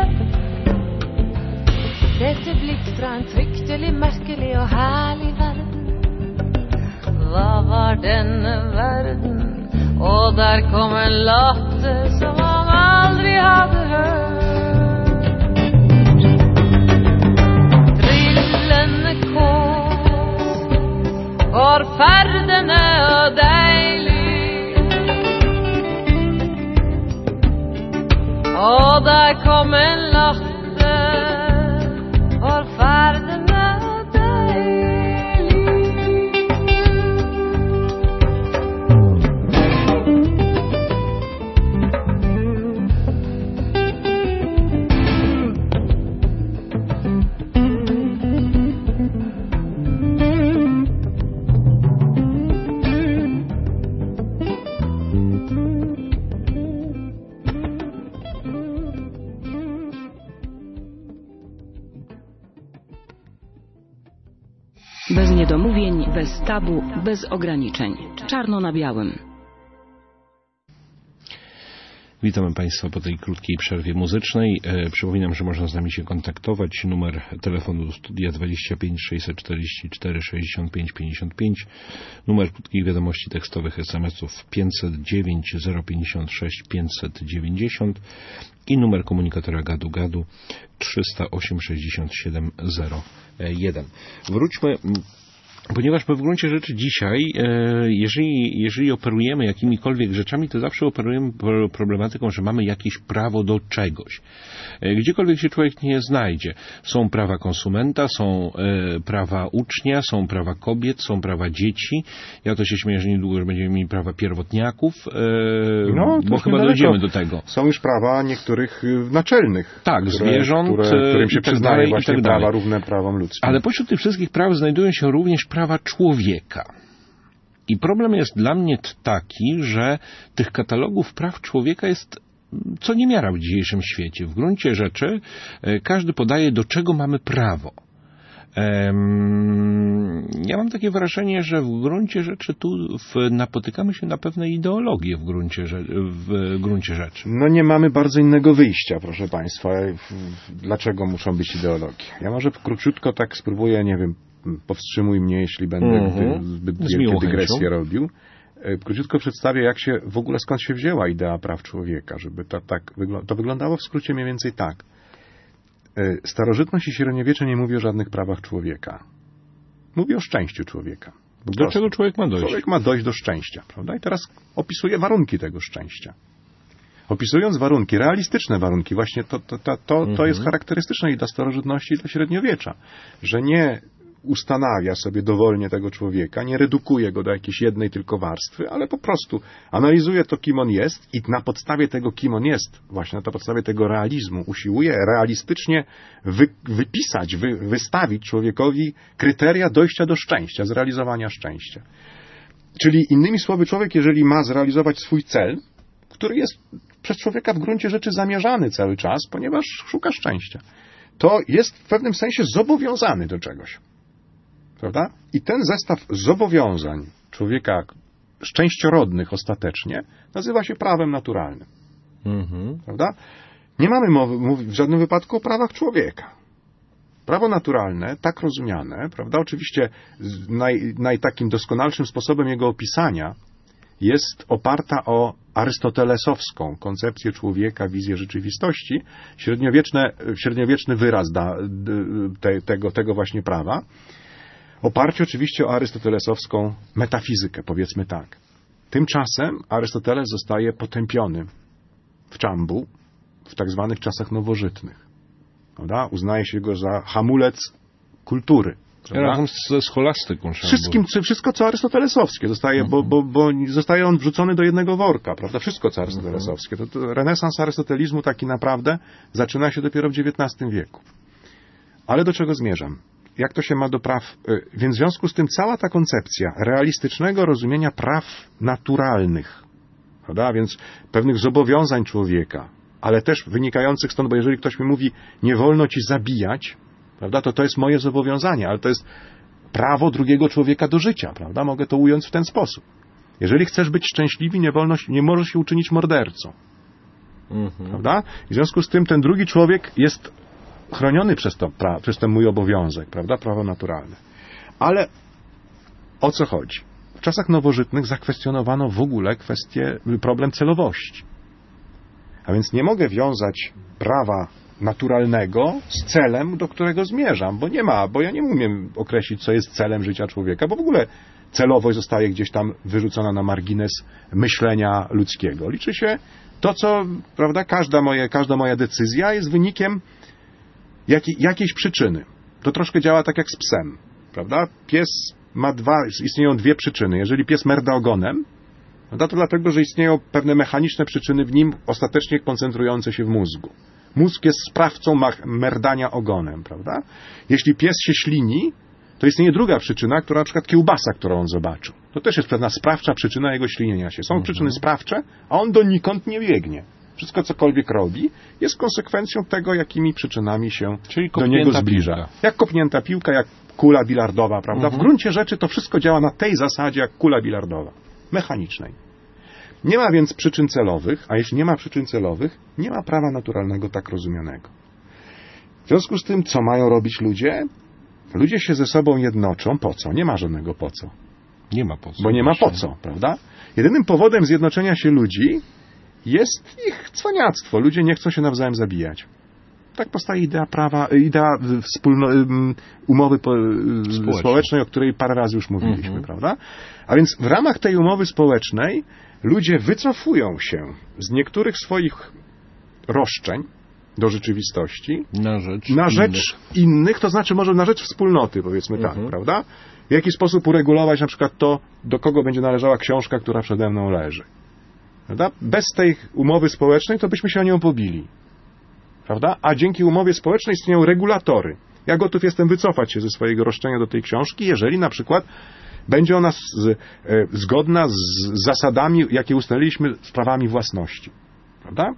Dette blikk fra en fryktelig merkelig og herlig verden. Hva var denne verden? Og der kom en latter som han aldri hadde hørt. Trillende kom, forferdende og deilig. Og der kom en latter, forferdende. Bez niedomówień, bez tabu, bez ograniczeń. Czarno na białym. Witamy Państwa po tej krótkiej przerwie muzycznej. E, przypominam, że można z nami się kontaktować. Numer telefonu do studia dwadzieścia pięć sześćset czterdzieści cztery sześćdziesiąt pięć pięćdziesiąt pięć. Numer krótkich wiadomości tekstowych es em esów pięćset dziewięć zero pięćdziesiąt sześć pięćset dziewięćdziesiąt i numer komunikatora gadu gadu trzysta osiem sześćdziesiąt siedem zero jeden. Wróćmy... Ponieważ my w gruncie rzeczy dzisiaj, jeżeli, jeżeli operujemy jakimikolwiek rzeczami, to zawsze operujemy problematyką, że mamy jakieś prawo do czegoś. Gdziekolwiek się człowiek nie znajdzie. Są prawa konsumenta, są prawa ucznia, są prawa kobiet, są prawa dzieci. Ja to się śmieję, że niedługo że będziemy mieli prawa pierwotniaków, no, bo chyba dojdziemy do tego. Są już prawa niektórych naczelnych. Tak, które, zwierząt, które, którym się i tak przyznaje dalej, właśnie i tak prawa dalej. równe prawom ludzkim. Ale pośród tych wszystkich praw znajdują się również prawa człowieka. I problem jest dla mnie taki, że tych katalogów praw człowieka jest co niemiara w dzisiejszym świecie. W gruncie rzeczy każdy podaje, do czego mamy prawo. Ja mam takie wrażenie, że w gruncie rzeczy tu w, napotykamy się na pewne ideologie w gruncie, w gruncie rzeczy. No nie mamy bardzo innego wyjścia, proszę Państwa. Dlaczego muszą być ideologie? Ja może króciutko tak spróbuję, nie wiem, powstrzymuj mnie, jeśli będę mm-hmm. zbyt wielkie dygresje robił. Króciutko przedstawię, jak się w ogóle, skąd się wzięła idea praw człowieka, żeby to tak to wyglądało w skrócie mniej więcej tak. Starożytność i średniowiecze nie mówi o żadnych prawach człowieka. Mówi o szczęściu człowieka. Do czego człowiek ma dojść? Człowiek ma dojść do szczęścia, prawda? I teraz opisuje warunki tego szczęścia. Opisując warunki, realistyczne warunki, właśnie to, to, to, to, to mhm. jest charakterystyczne i dla starożytności, i dla średniowiecza, że nie ustanawia sobie dowolnie tego człowieka, nie redukuje go do jakiejś jednej tylko warstwy, ale po prostu analizuje to, kim on jest i na podstawie tego, kim on jest, właśnie na podstawie tego realizmu usiłuje realistycznie wy, wypisać, wy, wystawić człowiekowi kryteria dojścia do szczęścia, zrealizowania szczęścia. Czyli innymi słowy, człowiek, jeżeli ma zrealizować swój cel, który jest przez człowieka w gruncie rzeczy zamierzany cały czas, ponieważ szuka szczęścia, to jest w pewnym sensie zobowiązany do czegoś. Prawda? I ten zestaw zobowiązań człowieka szczęściorodnych ostatecznie nazywa się prawem naturalnym. Mhm. Prawda? Nie mamy mowy w żadnym wypadku o prawach człowieka. Prawo naturalne, tak rozumiane, prawda? Oczywiście naj, naj takim doskonalszym sposobem jego opisania jest oparta o arystotelesowską koncepcję człowieka, wizję rzeczywistości, średniowieczne, średniowieczny wyraz da, te, tego, tego właśnie prawa, oparcie oczywiście o arystotelesowską metafizykę, powiedzmy tak. Tymczasem Arystoteles zostaje potępiony w Czambu w tak zwanych czasach nowożytnych. Prawda? Uznaje się go za hamulec kultury. Razem ze scholastyką. Wszystkim, wszystko co arystotelesowskie zostaje, uh-huh. bo, bo, bo zostaje on wrzucony do jednego worka, prawda? Wszystko co arystotelesowskie. To, to renesans arystotelizmu taki naprawdę zaczyna się dopiero w dziewiętnastym wieku. Ale do czego zmierzam? Jak to się ma do praw? Więc w związku z tym cała ta koncepcja realistycznego rozumienia praw naturalnych, prawda? Więc pewnych zobowiązań człowieka, ale też wynikających stąd, bo jeżeli ktoś mi mówi, nie wolno ci zabijać, prawda, to to jest moje zobowiązanie, ale to jest prawo drugiego człowieka do życia, prawda? Mogę to ująć w ten sposób. Jeżeli chcesz być szczęśliwy, nie wolno, nie możesz się uczynić mordercą. Mhm. Prawda? I w związku z tym ten drugi człowiek jest chroniony przez, to, pra, przez ten mój obowiązek, prawda? Prawo naturalne. Ale o co chodzi? W czasach nowożytnych zakwestionowano w ogóle kwestię, problem celowości. A więc nie mogę wiązać prawa naturalnego z celem, do którego zmierzam, bo nie ma, bo ja nie umiem określić, co jest celem życia człowieka, bo w ogóle celowość zostaje gdzieś tam wyrzucona na margines myślenia ludzkiego. Liczy się to, co, prawda, każda, moje, każda moja decyzja jest wynikiem jakiej, jakiejś przyczyny. To troszkę działa tak jak z psem, prawda? Pies ma dwa, istnieją dwie przyczyny. Jeżeli pies merda ogonem, prawda, to dlatego, że istnieją pewne mechaniczne przyczyny w nim, ostatecznie koncentrujące się w mózgu. Mózg jest sprawcą merdania ogonem, prawda? Jeśli pies się ślini, to istnieje druga przyczyna, która na przykład kiełbasa, którą on zobaczył. To też jest pewna sprawcza przyczyna jego ślinienia się. Są mhm. przyczyny sprawcze, a on donikąd nie biegnie. Wszystko, cokolwiek robi, jest konsekwencją tego, jakimi przyczynami się Czyli do niego zbliża. Piłka. Jak kopnięta piłka, jak kula bilardowa, prawda? Mhm. W gruncie rzeczy to wszystko działa na tej zasadzie, jak kula bilardowa. Mechanicznej. Nie ma więc przyczyn celowych, a jeśli nie ma przyczyn celowych, nie ma prawa naturalnego tak rozumianego. W związku z tym, co mają robić ludzie? Ludzie się ze sobą jednoczą. Po co? Nie ma żadnego po co. Nie ma po co. Bo nie ma po co, prawda? Jedynym powodem zjednoczenia się ludzi jest ich cwaniactwo. Ludzie nie chcą się nawzajem zabijać. Tak powstaje idea prawa, idea wspólno, umowy społecznej. społecznej, o której parę razy już mówiliśmy, mhm. prawda? A więc w ramach tej umowy społecznej ludzie wycofują się z niektórych swoich roszczeń do rzeczywistości na rzecz, na rzecz innych. innych, to znaczy może na rzecz wspólnoty, powiedzmy mhm. tak, prawda? W jaki sposób uregulować na przykład to, do kogo będzie należała książka, która przede mną leży. Prawda? Bez tej umowy społecznej to byśmy się o nią pobili. Prawda? A dzięki umowie społecznej istnieją regulatory. Ja gotów jestem wycofać się ze swojego roszczenia do tej książki, jeżeli na przykład będzie ona z, e, zgodna z zasadami, jakie ustaliliśmy z prawami własności. Prawda?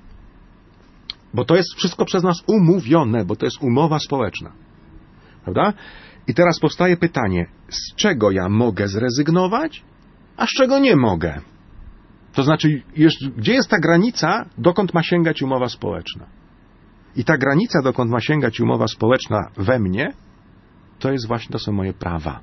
Bo to jest wszystko przez nas umówione, bo to jest umowa społeczna. Prawda? I teraz powstaje pytanie, z czego ja mogę zrezygnować, a z czego nie mogę? To znaczy, gdzie jest ta granica, dokąd ma sięgać umowa społeczna? I ta granica, dokąd ma sięgać umowa społeczna we mnie, to jest właśnie, to są moje prawa.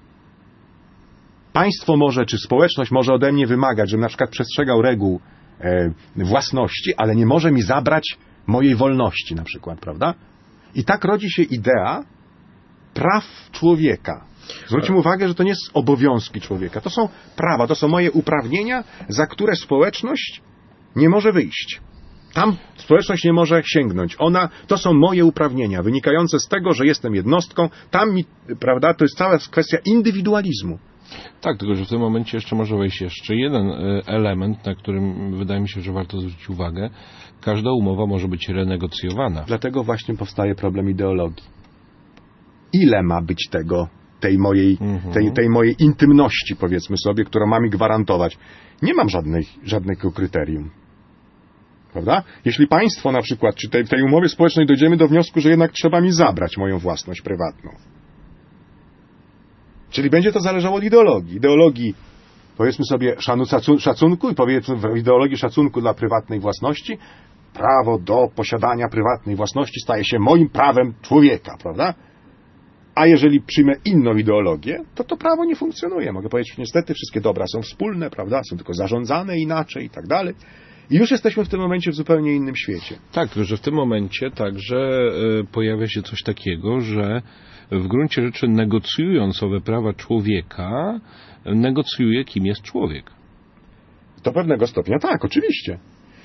Państwo może, czy społeczność może ode mnie wymagać, żebym na przykład przestrzegał reguł e, własności, ale nie może mi zabrać mojej wolności na przykład, prawda? I tak rodzi się idea praw człowieka. Zwróćmy uwagę, że to nie jest obowiązki człowieka. To są prawa, to są moje uprawnienia, za które społeczność nie może wyjść. Tam społeczność nie może sięgnąć. Ona, to są moje uprawnienia, wynikające z tego, że jestem jednostką. Tam mi, prawda, to jest cała kwestia indywidualizmu. Tak, tylko że w tym momencie jeszcze może wejść jeszcze jeden element, na którym wydaje mi się, że warto zwrócić uwagę. Każda umowa może być renegocjowana. Dlatego właśnie powstaje problem ideologii. Ile ma być tego, tej mojej, mhm. tej, tej mojej intymności, powiedzmy sobie, która ma mi gwarantować? Nie mam żadnej, żadnego kryterium. Prawda? Jeśli państwo na przykład, czy tej, w tej umowie społecznej dojdziemy do wniosku, że jednak trzeba mi zabrać moją własność prywatną. Czyli będzie to zależało od ideologii. Ideologii, powiedzmy sobie, szacunku i powiedzmy w ideologii szacunku dla prywatnej własności, prawo do posiadania prywatnej własności staje się moim prawem człowieka, prawda? A jeżeli przyjmę inną ideologię, to to prawo nie funkcjonuje. Mogę powiedzieć, że niestety wszystkie dobra są wspólne, prawda? Są tylko zarządzane inaczej i tak dalej. I już jesteśmy w tym momencie w zupełnie innym świecie. Tak, że w tym momencie także pojawia się coś takiego, że w gruncie rzeczy negocjując owe prawa człowieka, negocjuje, kim jest człowiek. Do pewnego stopnia tak, oczywiście.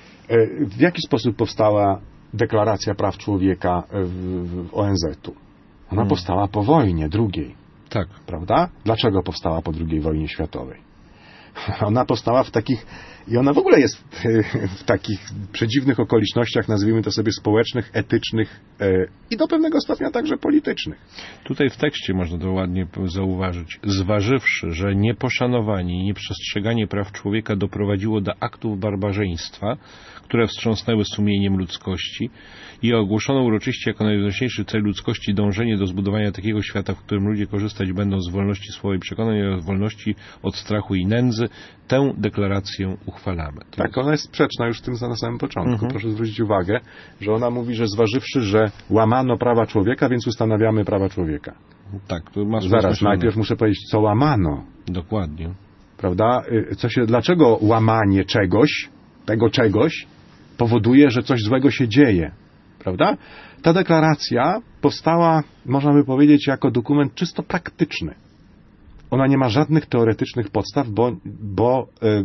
W jaki sposób powstała Deklaracja Praw Człowieka w O N Z-u? Ona hmm. powstała po wojnie drugiej. Tak. Prawda? Dlaczego powstała po drugiej wojnie światowej? Ona powstała w takich, i ona w ogóle jest w takich przedziwnych okolicznościach, nazwijmy to sobie społecznych, etycznych i do pewnego stopnia także politycznych. Tutaj w tekście można to ładnie zauważyć. Zważywszy, że nieposzanowanie i nieprzestrzeganie praw człowieka doprowadziło do aktów barbarzyństwa, które wstrząsnęły sumieniem ludzkości i ogłoszono uroczyście jako najważniejszy cel ludzkości dążenie do zbudowania takiego świata, w którym ludzie korzystać będą z wolności słowa i przekonań oraz wolności od strachu i nędzy, tę deklarację uchwalamy. To tak, jest... ona jest sprzeczna już z tym na samym początku. Mhm. Proszę zwrócić uwagę, że ona mówi, że zważywszy, że łamano prawa człowieka, więc ustanawiamy prawa człowieka. Tak, to ma Zaraz, najpierw muszę powiedzieć, co łamano. Dokładnie. Prawda? Co się, dlaczego łamanie czegoś, tego czegoś, powoduje, że coś złego się dzieje? Prawda? Ta deklaracja powstała, można by powiedzieć, jako dokument czysto praktyczny. Ona nie ma żadnych teoretycznych podstaw, bo, bo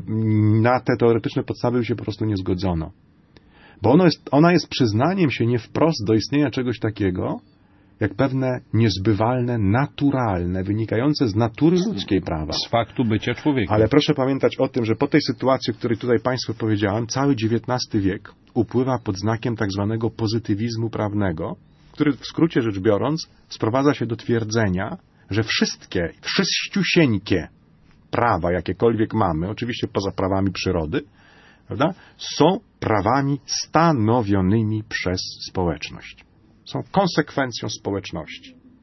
na te teoretyczne podstawy się po prostu nie zgodzono. Bo ono jest, ona jest przyznaniem się nie wprost do istnienia czegoś takiego, jak pewne niezbywalne, naturalne, wynikające z natury ludzkiej prawa. Z faktu bycia człowiekiem. Ale proszę pamiętać o tym, że po tej sytuacji, o której tutaj Państwu powiedziałem, cały dziewiętnasty wiek upływa pod znakiem tak zwanego pozytywizmu prawnego, który w skrócie rzecz biorąc sprowadza się do twierdzenia, że wszystkie, wszyściusieńkie prawa, jakiekolwiek mamy, oczywiście poza prawami przyrody, prawda, są prawami stanowionymi przez społeczność. Są konsekwencją społeczności.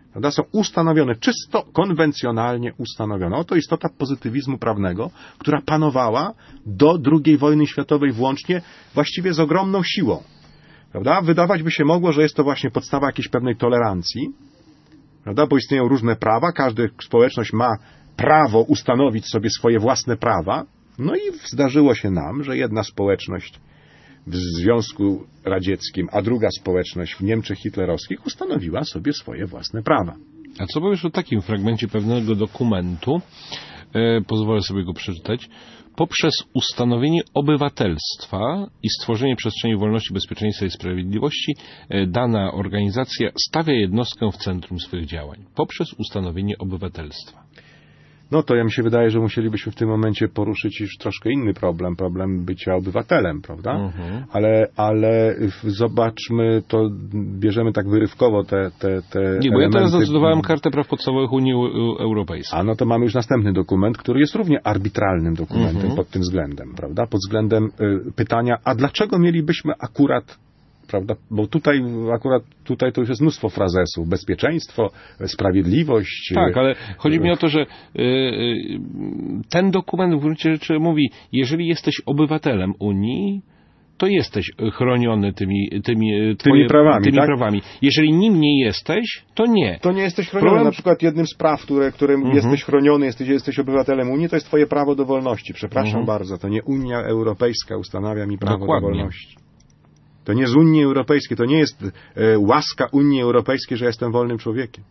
Prawda? Są ustanowione, czysto konwencjonalnie ustanowione. Oto istota pozytywizmu prawnego, która panowała do drugiej wojny światowej włącznie, właściwie z ogromną siłą. Prawda? Wydawać by się mogło, że jest to właśnie podstawa jakiejś pewnej tolerancji, prawda? Bo istnieją różne prawa, każda społeczność ma prawo ustanowić sobie swoje własne prawa. No i zdarzyło się nam, że jedna społeczność w Związku Radzieckim, a druga społeczność w Niemczech hitlerowskich ustanowiła sobie swoje własne prawa. A co powiesz o takim fragmencie pewnego dokumentu, e, pozwolę sobie go przeczytać, poprzez ustanowienie obywatelstwa i stworzenie przestrzeni wolności, bezpieczeństwa i sprawiedliwości e, dana organizacja stawia jednostkę w centrum swych działań. Poprzez ustanowienie obywatelstwa. No to ja mi się wydaje, że musielibyśmy w tym momencie poruszyć już troszkę inny problem, problem bycia obywatelem, prawda? Mhm. Ale, ale zobaczmy, to bierzemy tak wyrywkowo te, te, te Nie, bo elementy. Ja teraz zdecydowałem Kartę Praw Podstawowych Unii Europejskiej. A no to mamy już następny dokument, który jest równie arbitralnym dokumentem mhm. pod tym względem, prawda? Pod względem y, pytania, a dlaczego mielibyśmy akurat, prawda? Bo tutaj akurat tutaj to już jest mnóstwo frazesów. Bezpieczeństwo, sprawiedliwość. Tak, ale chodzi mi o to, że y, y, ten dokument w gruncie rzeczy mówi, jeżeli jesteś obywatelem Unii, to jesteś chroniony tymi, tymi, twoje, tymi prawami. Tymi tak? prawami. Jeżeli nim nie jesteś, to nie. To nie jesteś chroniony. Problem... Na przykład jednym z praw, które, którym mhm. jesteś chroniony, jesteś, jesteś obywatelem Unii, to jest twoje prawo do wolności. Przepraszam mhm. bardzo, to nie Unia Europejska ustanawia mi prawo Dokładnie. do wolności. To nie z Unii Europejskiej, to nie jest e, łaska Unii Europejskiej, że jestem wolnym człowiekiem.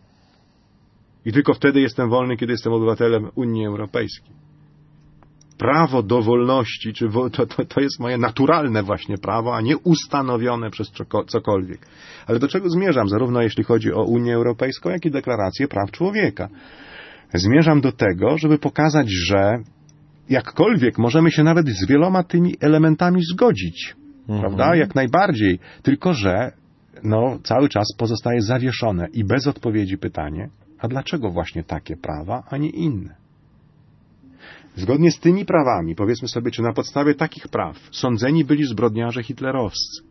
I tylko wtedy jestem wolny, kiedy jestem obywatelem Unii Europejskiej. Prawo do wolności, czy wo, to, to, to jest moje naturalne właśnie prawo, a nie ustanowione przez cokolwiek. Ale do czego zmierzam, zarówno jeśli chodzi o Unię Europejską, jak i deklarację praw człowieka? Zmierzam do tego, żeby pokazać, że jakkolwiek możemy się nawet z wieloma tymi elementami zgodzić, mhm. prawda? Jak najbardziej. Tylko że no, cały czas pozostaje zawieszone i bez odpowiedzi pytanie, a dlaczego właśnie takie prawa, a nie inne? Zgodnie z tymi prawami, powiedzmy sobie, czy na podstawie takich praw sądzeni byli zbrodniarze hitlerowscy.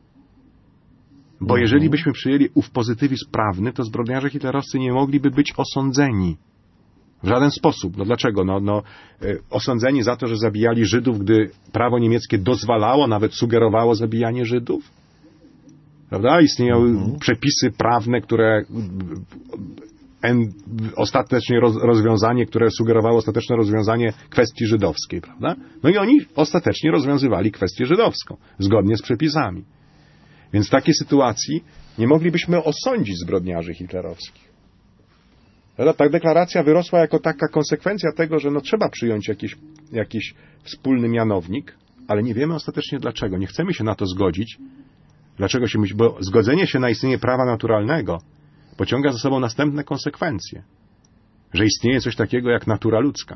Bo mhm. jeżeli byśmy przyjęli ów pozytywizm prawny, to zbrodniarze hitlerowscy nie mogliby być osądzeni. W żaden sposób. No dlaczego? No, no, y, osądzeni za to, że zabijali Żydów, gdy prawo niemieckie dozwalało, nawet sugerowało zabijanie Żydów? Prawda? Istnieją mhm. przepisy prawne, które en, ostatecznie roz, rozwiązanie, które sugerowało ostateczne rozwiązanie kwestii żydowskiej, prawda? No i oni ostatecznie rozwiązywali kwestię żydowską, zgodnie z przepisami. Więc w takiej sytuacji nie moglibyśmy osądzić zbrodniarzy hitlerowskich. Ta deklaracja wyrosła jako taka konsekwencja tego, że no trzeba przyjąć jakiś, jakiś wspólny mianownik, ale nie wiemy ostatecznie dlaczego. Nie chcemy się na to zgodzić. Dlaczego się myśli? Bo zgodzenie się na istnienie prawa naturalnego pociąga za sobą następne konsekwencje. Że istnieje coś takiego jak natura ludzka.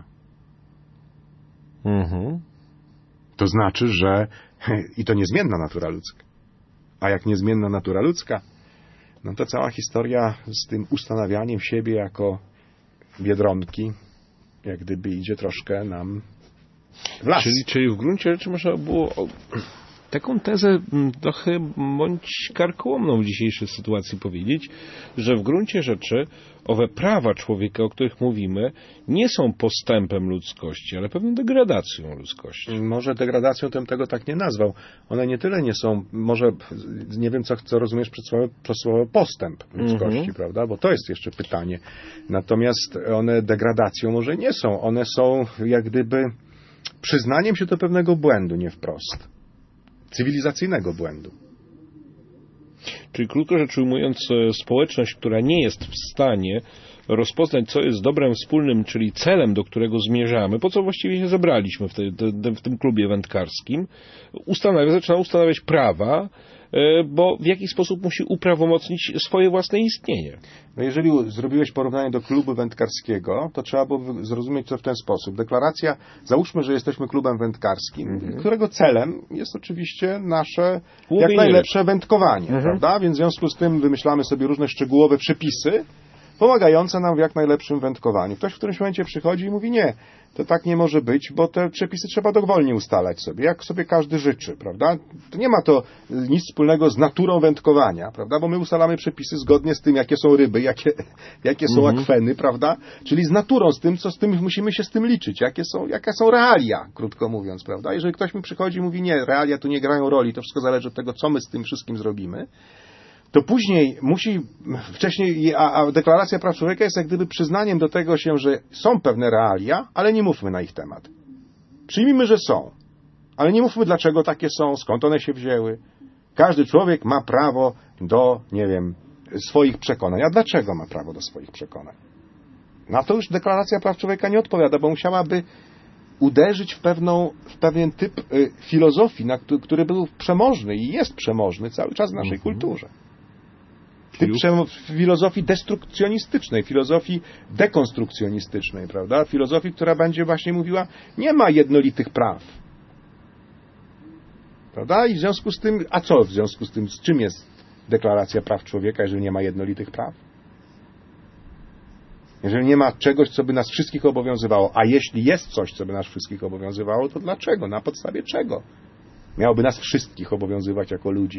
Mhm. To znaczy, że i to niezmienna natura ludzka. A jak niezmienna natura ludzka, no to cała historia z tym ustanawianiem siebie jako Biedronki, jak gdyby idzie troszkę nam w las. Czyli, czyli w gruncie rzeczy można było taką tezę trochę bądź karkołomną w dzisiejszej sytuacji powiedzieć, że w gruncie rzeczy owe prawa człowieka, o których mówimy, nie są postępem ludzkości, ale pewną degradacją ludzkości. Może degradacją to bym tego tak nie nazwał. One nie tyle nie są, może nie wiem, co, co rozumiesz przez słowo, przez słowo postęp ludzkości, mm-hmm. prawda? Bo to jest jeszcze pytanie. Natomiast one degradacją może nie są. One są jak gdyby przyznaniem się do pewnego błędu, nie wprost. Cywilizacyjnego błędu. Czyli krótko rzecz ujmując, społeczność, która nie jest w stanie rozpoznać, co jest dobrem wspólnym, czyli celem, do którego zmierzamy, po co właściwie się zebraliśmy w, te, te, w tym klubie wędkarskim, ustanawia, zaczyna ustanawiać prawa, bo w jakiś sposób musi uprawomocnić swoje własne istnienie. No jeżeli zrobiłeś porównanie do klubu wędkarskiego, to trzeba było zrozumieć to w ten sposób. Deklaracja, załóżmy, że jesteśmy klubem wędkarskim, mhm. którego celem jest oczywiście nasze jak najlepsze wędkowanie, mhm. prawda? Więc w związku z tym wymyślamy sobie różne szczegółowe przepisy, pomagająca nam w jak najlepszym wędkowaniu. Ktoś w którymś momencie przychodzi i mówi, nie, to tak nie może być, bo te przepisy trzeba dowolnie ustalać sobie, jak sobie każdy życzy, prawda? To nie ma to nic wspólnego z naturą wędkowania, prawda? Bo my ustalamy przepisy zgodnie z tym, jakie są ryby, jakie, jakie są Mhm. akweny, prawda? Czyli z naturą, z tym, co z tym musimy się z tym liczyć, jakie są, jakie są realia, krótko mówiąc, prawda? Jeżeli ktoś mi przychodzi i mówi, nie, realia tu nie grają roli, to wszystko zależy od tego, co my z tym wszystkim zrobimy, to później musi, wcześniej, a, a deklaracja praw człowieka jest jak gdyby przyznaniem do tego się, że są pewne realia, ale nie mówmy na ich temat. Przyjmijmy, że są, ale nie mówmy, dlaczego takie są, skąd one się wzięły. Każdy człowiek ma prawo do, nie wiem, swoich przekonań. A dlaczego ma prawo do swoich przekonań? Na to już deklaracja praw człowieka nie odpowiada, bo musiałaby uderzyć w, pewną, w pewien typ y, filozofii, na, który był przemożny i jest przemożny cały czas w naszej Mhm. kulturze. Typ przemo- filozofii destrukcjonistycznej, filozofii dekonstrukcjonistycznej, prawda? Filozofii, która będzie właśnie mówiła, nie ma jednolitych praw. Prawda? I w związku z tym, a co w związku z tym, z czym jest deklaracja praw człowieka, jeżeli nie ma jednolitych praw? Jeżeli nie ma czegoś, co by nas wszystkich obowiązywało, a jeśli jest coś, co by nas wszystkich obowiązywało, to dlaczego? Na podstawie czego miałoby nas wszystkich obowiązywać jako ludzi?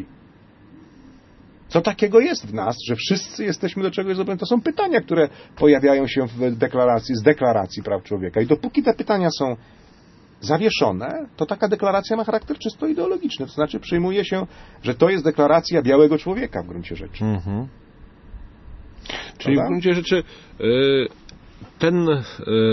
Co takiego jest w nas, że wszyscy jesteśmy do czegoś zobowiązani? To są pytania, które pojawiają się w deklaracji, z deklaracji praw człowieka. I dopóki te pytania są zawieszone, to taka deklaracja ma charakter czysto ideologiczny. To znaczy przyjmuje się, że to jest deklaracja białego człowieka w gruncie rzeczy. Mhm. Czyli Prawda? w gruncie rzeczy y, ten, y,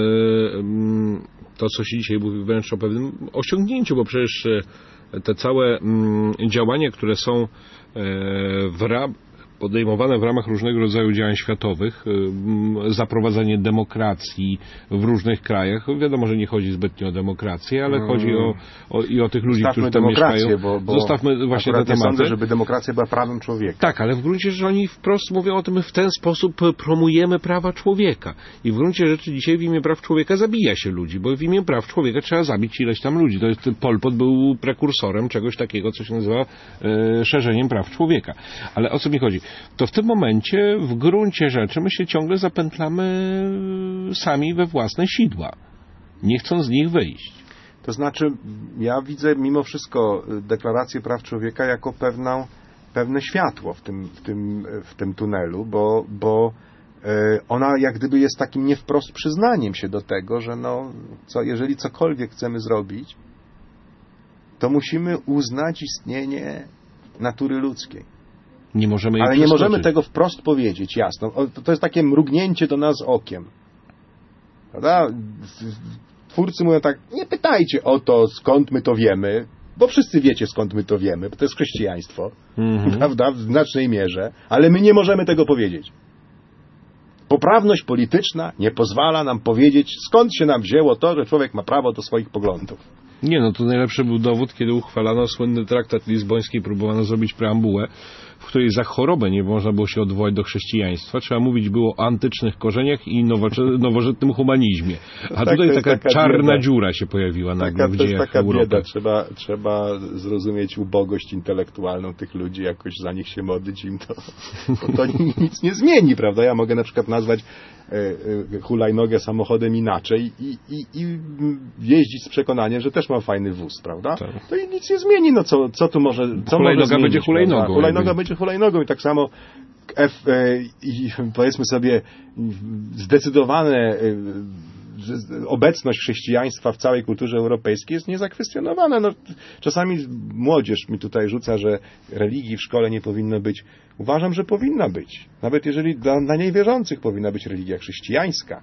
mm, to co się dzisiaj mówi wręcz o pewnym osiągnięciu, bo przecież y, te całe mm, działania, które są y, w ram, podejmowane w ramach różnego rodzaju działań światowych, y, zaprowadzenie demokracji w różnych krajach, wiadomo, że nie chodzi zbytnio o demokrację, ale Mm. chodzi o, o, i o tych ludzi, Zostawmy którzy tam demokrację, mieszkają. bo, bo Zostawmy właśnie te akurat nie tematy. sądzę, żeby demokracja była prawem człowieka. Tak, ale w gruncie rzeczy oni wprost mówią o tym, w ten sposób promujemy prawa człowieka. I w gruncie rzeczy dzisiaj w imię praw człowieka zabija się ludzi, bo w imię praw człowieka trzeba zabić ileś tam ludzi. To jest, Pol Pot był prekursorem czegoś takiego, co się nazywa e, szerzeniem praw człowieka. Ale o co mi chodzi? To w tym momencie w gruncie rzeczy my się ciągle zapętlamy sami we własne sidła, nie chcąc z nich wyjść. To znaczy, ja widzę mimo wszystko deklarację praw człowieka jako pewną, pewne światło w tym, w tym, w tym tunelu, bo, bo e, ona jak gdyby jest takim nie wprost przyznaniem się do tego, że no, co, jeżeli cokolwiek chcemy zrobić, to musimy uznać istnienie natury ludzkiej. Nie możemy jej Ale nie możemy przeskoczyć. tego wprost powiedzieć, jasno. O, To, to jest takie mrugnięcie do nas okiem. Prawda? Twórcy mówią tak, nie pytajcie o to, skąd my to wiemy, bo wszyscy wiecie, skąd my to wiemy, bo to jest chrześcijaństwo, Mhm. prawda, w znacznej mierze, ale my nie możemy tego powiedzieć. Poprawność polityczna nie pozwala nam powiedzieć, skąd się nam wzięło to, że człowiek ma prawo do swoich poglądów. Nie, no to najlepszy był dowód, kiedy uchwalano słynny traktat lizboński i próbowano zrobić preambułę, w której za chorobę nie można było się odwołać do chrześcijaństwa. Trzeba mówić było o antycznych korzeniach i nowocze- nowożytnym humanizmie. A Tak, tutaj to jest taka, taka czarna bieda. dziura się pojawiła nagle Taka, w to jest dziejach taka Europy. bieda. Trzeba, trzeba zrozumieć ubogość intelektualną tych ludzi, jakoś za nich się modlić im to, to, to nic nie zmieni, prawda? Ja mogę na przykład nazwać e, e, hulajnogę samochodem inaczej i, i, i jeździć z przekonaniem, że też mam fajny wóz, prawda? Tak. To i nic nie zmieni, no co, co tu może co Hulajnoga może zmienić, będzie hulajnogą, prawda? Hulajnoga jakby. będzie hulajnogą i tak samo F, e, i powiedzmy sobie zdecydowane e, że obecność chrześcijaństwa w całej kulturze europejskiej jest niezakwestionowana. No, czasami młodzież mi tutaj rzuca, że religii w szkole nie powinno być. Uważam, że powinna być. Nawet jeżeli dla, dla niewierzących powinna być religia chrześcijańska.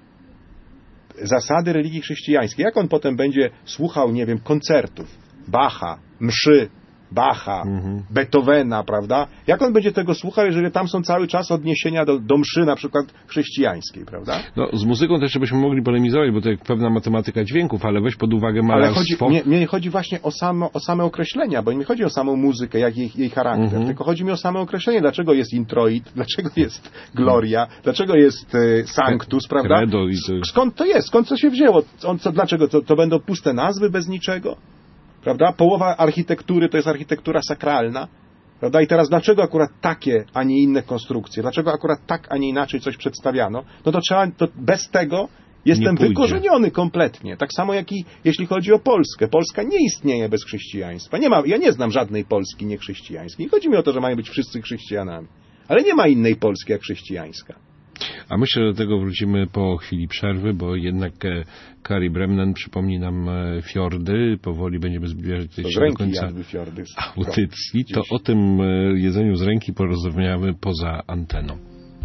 Zasady religii chrześcijańskiej. Jak on potem będzie słuchał, nie wiem, koncertów, Bacha, mszy, Bacha, Mhm. Beethovena, prawda? Jak on będzie tego słuchał, jeżeli tam są cały czas odniesienia do, do mszy na przykład chrześcijańskiej, prawda? No, z muzyką też byśmy mogli polemizować, bo to jak pewna matematyka dźwięków, ale weź pod uwagę Ale malarstwo. chodzi, mnie, mnie chodzi właśnie o, samo, o same określenia, bo nie chodzi o samą muzykę, jak jej, jej charakter, Mhm. tylko chodzi mi o same określenie. Dlaczego jest introit, dlaczego jest gloria, dlaczego jest e, sanctus, prawda? Credo i to- Skąd to jest? Skąd to się wzięło? On, co, dlaczego? To, to będą puste nazwy bez niczego? Prawda? Połowa architektury to jest architektura sakralna. Prawda? I teraz dlaczego akurat takie, a nie inne konstrukcje? Dlaczego akurat tak, a nie inaczej coś przedstawiano? No to trzeba, to bez tego jestem wykorzeniony kompletnie. Tak samo jak i jeśli chodzi o Polskę. Polska nie istnieje bez chrześcijaństwa. Nie ma, ja nie znam żadnej Polski niechrześcijańskiej. Nie chodzi mi o to, że mają być wszyscy chrześcijanami. Ale nie ma innej Polski jak chrześcijańska. A myślę, że do tego wrócimy po chwili przerwy, bo jednak e, Kari Bremnen przypomni nam e, fiordy. Powoli będziemy zbliżać się do końca fiordy audycji. To o tym e, jedzeniu z ręki porozmawiamy poza anteną.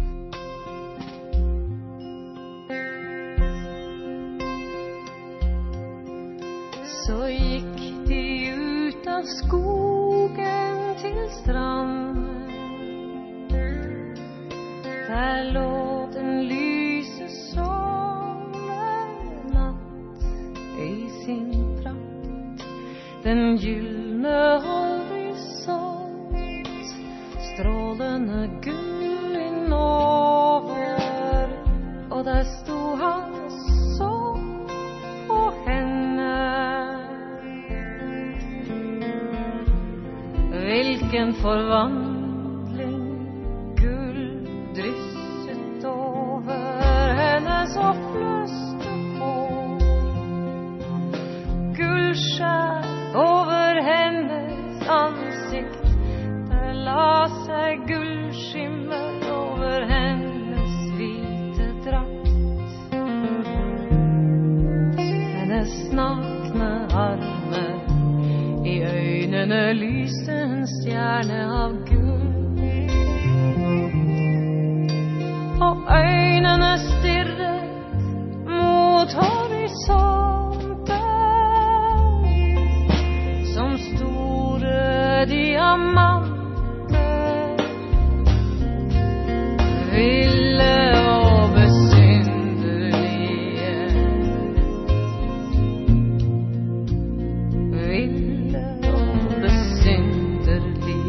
Så gick de ut av skogen till stranden. Där låg den lyse som en natt i sin prakt. Den gyllene horisont, strålende gul innover. Och där stod han och så på henne. Vilken förvandling, guld drysset över hennes upplösta hår. Guldskär över hennes ansikt, där la sig guldskimmer över hennes vita drakt. Hennes nakna armar, i ögonen lyste en stjärna av guld. Och ögonen stirrade mot horisonten som stora diamanter. Ville och besynderlige, ville och besynderlige.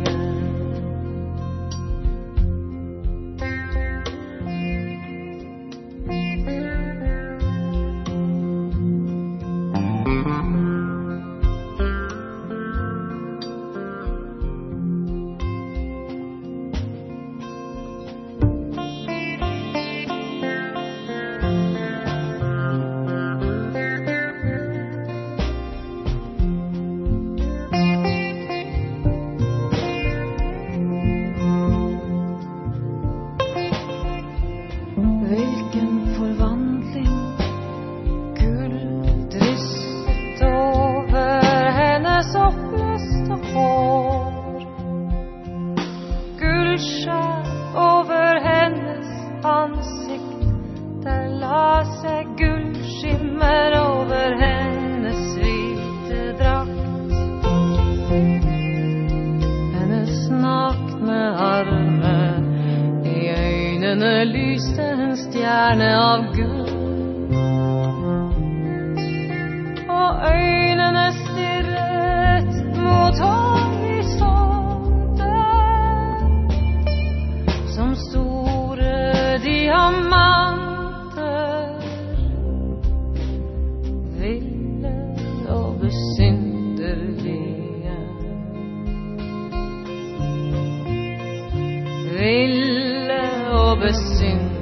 Vilken förvandling, guld drysset över hennes upplösta hår. Guldskär över hennes ansikt, där la sig guldskimmer över hennes vita drakt. Hennes nakna armar, i ögonen lyste en stjärna av guld. Och ögonen stirrade mot horisonten som stora diamanter. Ville och besynderliga, ville och besynderliga.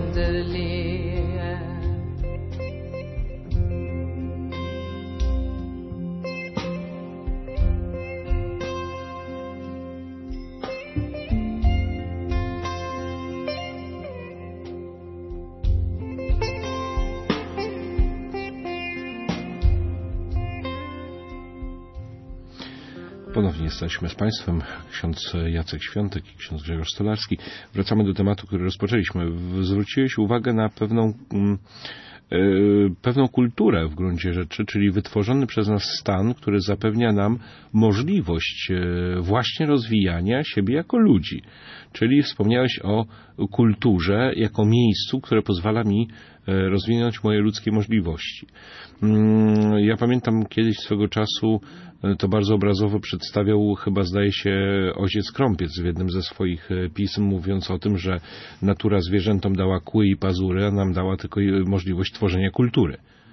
Ponownie jesteśmy z Państwem, ksiądz Jacek Świątek i ksiądz Grzegorz Stolarski. Wracamy do tematu, który rozpoczęliśmy. Zwróciłeś uwagę na pewną, yy, pewną kulturę w gruncie rzeczy, czyli wytworzony przez nas stan, który zapewnia nam możliwość yy, właśnie rozwijania siebie jako ludzi. Czyli wspomniałeś o kulturze jako miejscu, które pozwala mi yy, rozwinąć moje ludzkie możliwości. Yy, ja pamiętam kiedyś swego czasu to bardzo obrazowo przedstawiał, chyba zdaje się, ojciec Krąpiec w jednym ze swoich pism, mówiąc o tym, że natura zwierzętom dała kły i pazury, a nam dała tylko możliwość tworzenia kultury.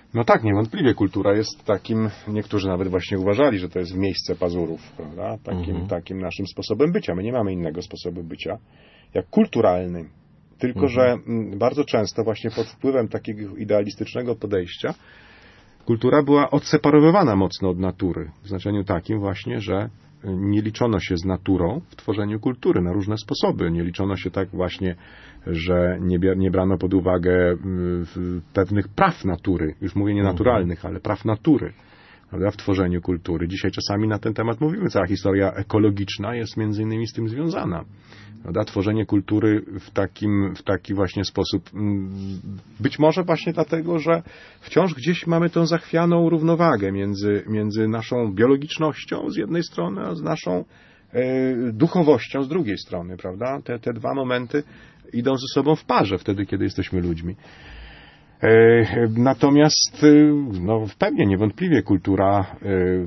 No tak, niewątpliwie kultura jest takim, niektórzy nawet właśnie uważali, że to jest w miejsce pazurów, prawda? Takim, mhm. takim naszym sposobem bycia. My nie mamy innego sposobu bycia, jak kulturalny. Tylko, mhm. że bardzo często właśnie pod wpływem takiego idealistycznego podejścia kultura była odseparowywana mocno od natury. W znaczeniu takim właśnie, że nie liczono się z naturą w tworzeniu kultury na różne sposoby. Nie liczono się tak właśnie, że nie, nie brano pod uwagę pewnych praw natury. Już mówię nie naturalnych, ale praw natury, prawda, w tworzeniu kultury. Dzisiaj czasami na ten temat mówimy. Cała historia ekologiczna jest między innymi z tym związana. Prawda? Tworzenie kultury w takim, w taki właśnie sposób. Być może właśnie dlatego, że wciąż gdzieś mamy tą zachwianą równowagę między, między naszą biologicznością z jednej strony, a z naszą e, duchowością z drugiej strony, prawda? Te, te dwa momenty idą ze sobą w parze wtedy, kiedy jesteśmy ludźmi. E, natomiast no, pewnie, niewątpliwie kultura e,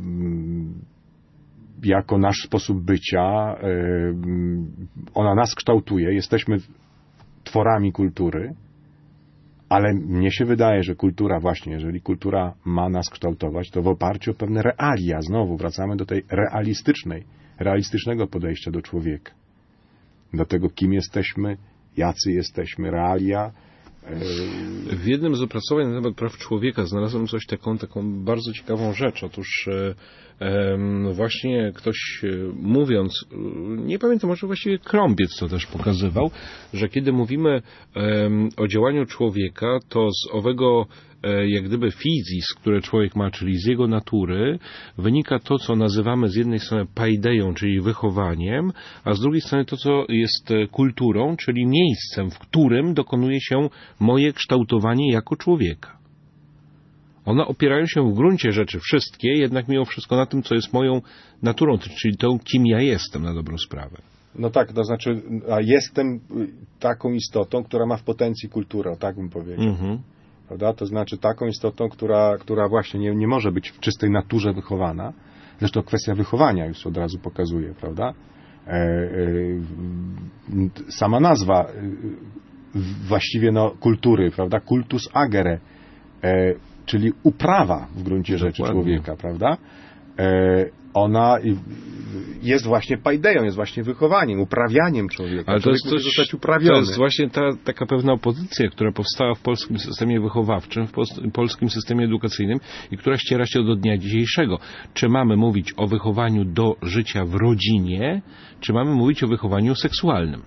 jako nasz sposób bycia, ona nas kształtuje, jesteśmy tworami kultury, ale mnie się wydaje, że kultura właśnie, jeżeli kultura ma nas kształtować, to w oparciu o pewne realia, znowu wracamy do tej realistycznej, realistycznego podejścia do człowieka. Do tego, kim jesteśmy, jacy jesteśmy, realia. W jednym z opracowań na temat praw człowieka znalazłem coś taką, taką bardzo ciekawą rzecz. Otóż e, właśnie ktoś mówiąc, nie pamiętam, może właściwie Krąbiec to też pokazywał, że kiedy mówimy e, o działaniu człowieka, to z owego e, jak gdyby fizis, które człowiek ma, czyli z jego natury, wynika to, co nazywamy z jednej strony paideją, czyli wychowaniem, a z drugiej strony to, co jest kulturą, czyli miejscem, w którym dokonuje się moje kształtowanie jako człowieka. One opierają się w gruncie rzeczy wszystkie, jednak mimo wszystko na tym, co jest moją naturą, czyli tą, kim ja jestem na dobrą sprawę. No tak, to znaczy, a jestem taką istotą, która ma w potencji kulturę, tak bym powiedział. Mhm. Prawda? To znaczy taką istotą, która, która właśnie nie, nie może być w czystej naturze wychowana. Zresztą kwestia wychowania już od razu pokazuje, prawda? E, e, sama nazwa e, właściwie no, kultury, prawda? Cultus agere, e, czyli uprawa w gruncie rzeczy Dokładnie. człowieka, prawda? E, ona jest właśnie paideją, jest właśnie wychowaniem, uprawianiem człowieka. Ale to jest, Człowiek coś, zostać uprawiony. To jest właśnie ta taka pewna opozycja, która powstała w polskim systemie wychowawczym, w polskim systemie edukacyjnym i która ściera się do dnia dzisiejszego. Czy mamy mówić o wychowaniu do życia w rodzinie, czy mamy mówić o wychowaniu seksualnym?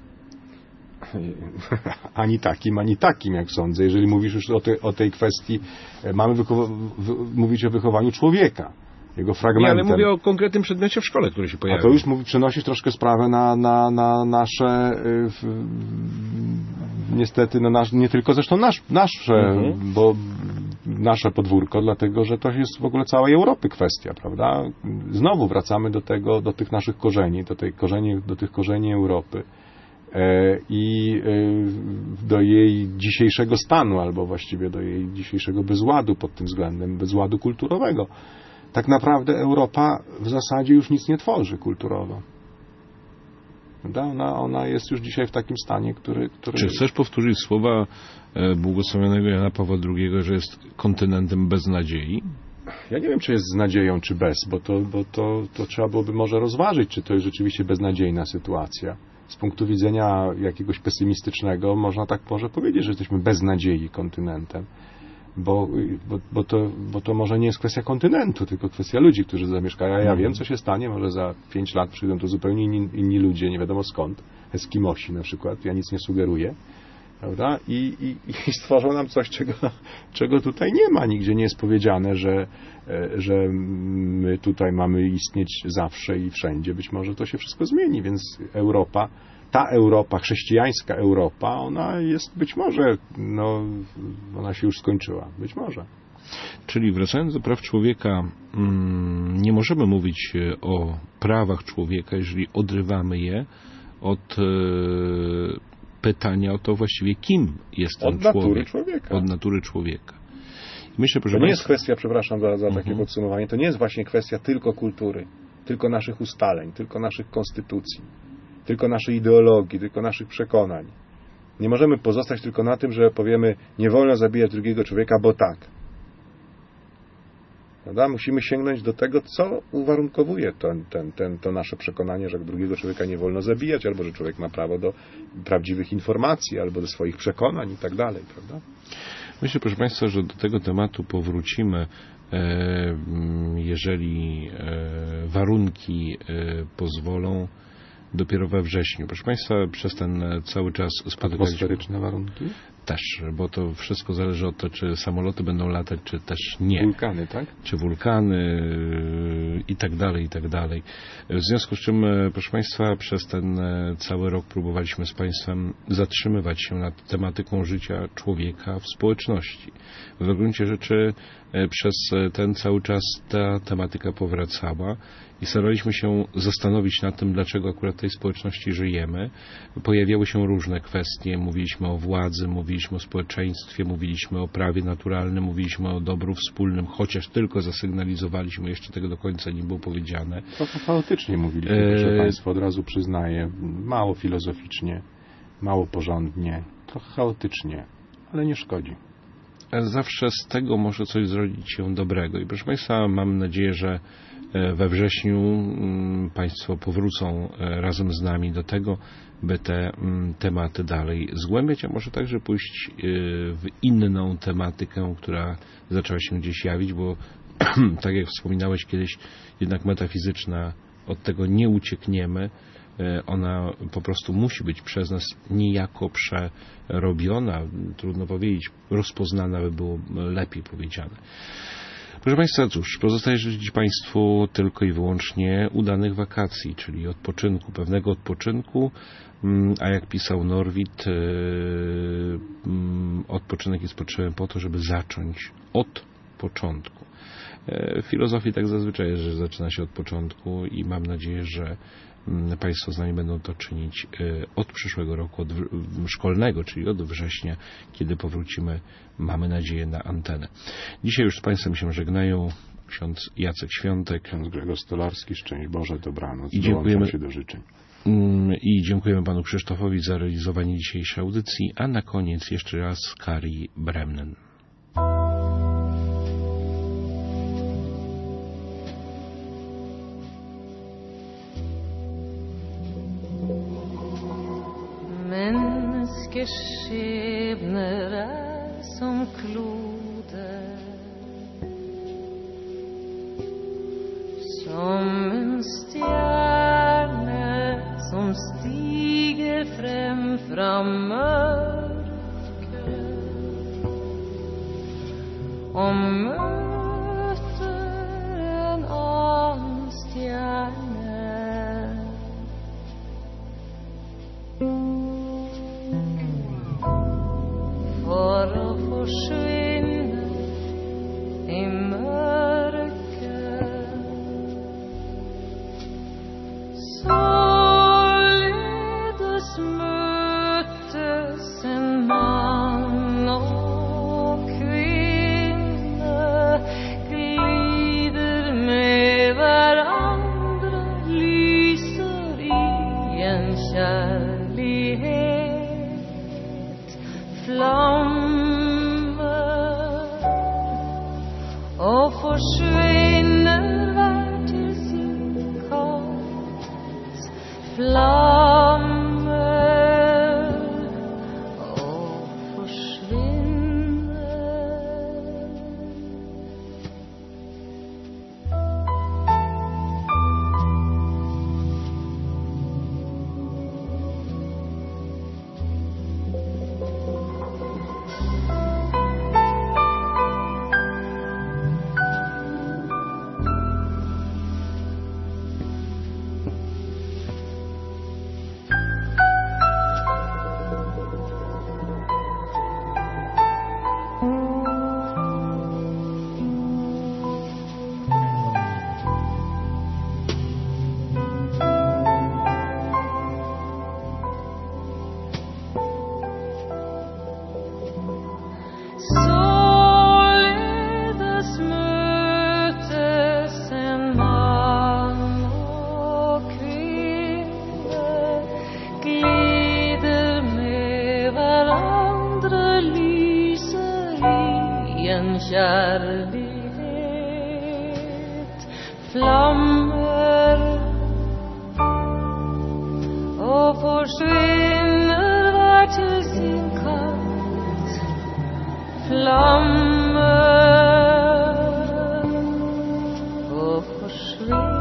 Ani takim, ani takim, jak sądzę. Jeżeli mówisz już o, te, o tej kwestii, mamy wychowa- w- mówić o wychowaniu człowieka. Jego fragmentem. Nie, ale mówię o konkretnym przedmiocie w szkole, który się pojawia. A to już mówi, przenosisz troszkę sprawę na, na, na nasze w, niestety, no nasz, nie tylko zresztą nasz, nasze, mhm. bo nasze podwórko, dlatego, że to jest w ogóle całej Europy kwestia, prawda? Znowu wracamy do tego, do tych naszych korzeni, do, tej korzeni, do tych korzeni Europy e, i e, do jej dzisiejszego stanu, albo właściwie do jej dzisiejszego bezładu pod tym względem, bezładu kulturowego. Tak naprawdę Europa w zasadzie już nic nie tworzy kulturowo. Ona, ona jest już dzisiaj w takim stanie, który... który... Czy chcesz powtórzyć słowa błogosławionego Jana Pawła drugiego, że jest kontynentem bez nadziei? Ja nie wiem, czy jest z nadzieją, czy bez, bo to, bo to, to trzeba byłoby może rozważyć, czy to jest rzeczywiście beznadziejna sytuacja. Z punktu widzenia jakiegoś pesymistycznego można tak może powiedzieć, że jesteśmy bez nadziei kontynentem. Bo, bo, bo, to, bo to może nie jest kwestia kontynentu, tylko kwestia ludzi, którzy zamieszkają. A ja wiem, co się stanie, może za pięć lat przyjdą tu zupełnie inni, inni ludzie, nie wiadomo skąd, Eskimosi na przykład, ja nic nie sugeruję, prawda? I, i, i stworzą nam coś, czego, czego tutaj nie ma, nigdzie nie jest powiedziane, że, że my tutaj mamy istnieć zawsze i wszędzie. Być może to się wszystko zmieni, więc Europa, ta Europa, chrześcijańska Europa, ona jest być może, no, ona się już skończyła. Być może. Czyli wracając do praw człowieka, nie możemy mówić o prawach człowieka, jeżeli odrywamy je od pytania o to właściwie, kim jest ten od człowiek. Natury człowieka. Od natury człowieka. Myślę, proszę to nie Państwa... jest kwestia, przepraszam za, za takie uh-huh. podsumowanie, to nie jest właśnie kwestia tylko kultury, tylko naszych ustaleń, tylko naszych konstytucji, tylko naszej ideologii, tylko naszych przekonań. Nie możemy pozostać tylko na tym, że powiemy, nie wolno zabijać drugiego człowieka, bo tak. Prawda? Musimy sięgnąć do tego, co uwarunkowuje ten, ten, ten, to nasze przekonanie, że drugiego człowieka nie wolno zabijać, albo że człowiek ma prawo do prawdziwych informacji, albo do swoich przekonań i tak dalej, prawda? Myślę, proszę Państwa, że do tego tematu powrócimy, jeżeli warunki pozwolą, dopiero we wrześniu. Proszę Państwa, przez ten cały czas spotykaliśmy... Atmosferyczne warunki? Też, bo to wszystko zależy od tego, czy samoloty będą latać, czy też nie. Wulkany, tak? Czy wulkany i tak dalej, i tak dalej. W związku z czym, proszę Państwa, przez ten cały rok próbowaliśmy z Państwem zatrzymywać się nad tematyką życia człowieka w społeczności. W gruncie rzeczy przez ten cały czas ta tematyka powracała i staraliśmy się zastanowić nad tym, dlaczego akurat w tej społeczności żyjemy. Pojawiały się różne kwestie. Mówiliśmy o władzy, mówiliśmy o społeczeństwie, mówiliśmy o prawie naturalnym, mówiliśmy o dobru wspólnym, chociaż tylko zasygnalizowaliśmy, jeszcze tego do końca nie było powiedziane. Trochę chaotycznie mówiliśmy, że Państwo od razu przyznaje, mało filozoficznie, mało porządnie, trochę chaotycznie, ale nie szkodzi. Zawsze z tego może coś zrodzić się dobrego. I proszę Państwa, mam nadzieję, że we wrześniu Państwo powrócą razem z nami do tego, by te tematy dalej zgłębiać, a może także pójść w inną tematykę, która zaczęła się gdzieś jawić, bo tak jak wspominałeś kiedyś, jednak metafizyczna, od tego nie uciekniemy. Ona po prostu musi być przez nas niejako przerobiona, trudno powiedzieć, rozpoznana by było lepiej powiedziane. Proszę Państwa, cóż, pozostaje życzyć Państwu tylko i wyłącznie udanych wakacji, czyli odpoczynku, pewnego odpoczynku, a jak pisał Norwid, odpoczynek jest potrzebny po to, żeby zacząć od początku. W filozofii tak zazwyczaj jest, że zaczyna się od początku i mam nadzieję, że Państwo z nami będą to czynić od przyszłego roku, od szkolnego, czyli od września, kiedy powrócimy, mamy nadzieję, na antenę. Dzisiaj już z Państwem się żegnają ksiądz Jacek Świątek, ksiądz Grzegorz Stolarski, szczęść Boże, dobranoc. I dziękujemy się do życzeń. I dziękujemy Panu Krzysztofowi za realizowanie dzisiejszej audycji, a na koniec jeszcze raz Kari Bremnen. Skjebner är som kloder, som en stjärna som stiger fram från mörker och möter en annan stjärna. For å forsvinne i mørket, således møtes en mann og kvinne, glider med hverandre, lyser i en kjærlighet, flammer og forsvinner hver til sin kant, flammer og forsvinner. Således mötes en man och kvinna, glider med varandra, lyser i en kärlighet, flammer og forsvinner hver til sin kant. Flammer og forsvinner.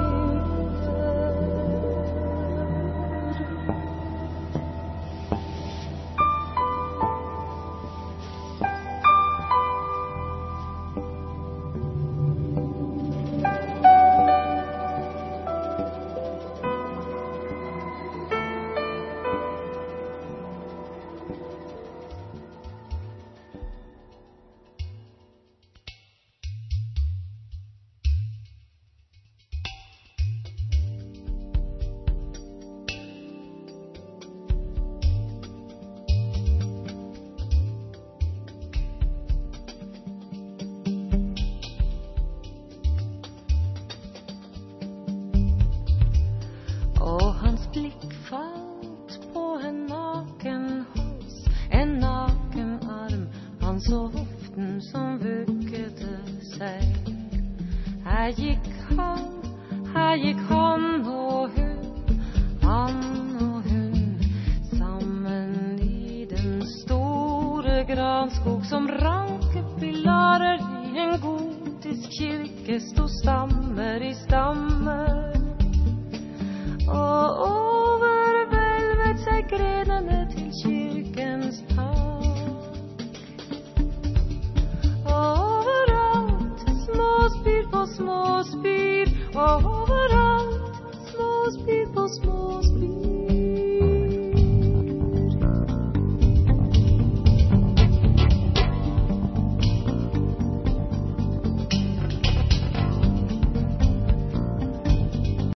Og hans blikk falt på en naken hals, en naken arm, han så hoften som vuggete seg. Her gikk han, her gikk han og hun, han og hun, sammen i den store granskog som ranke pilarer i en gotisk kirke, stod stammer i stammer.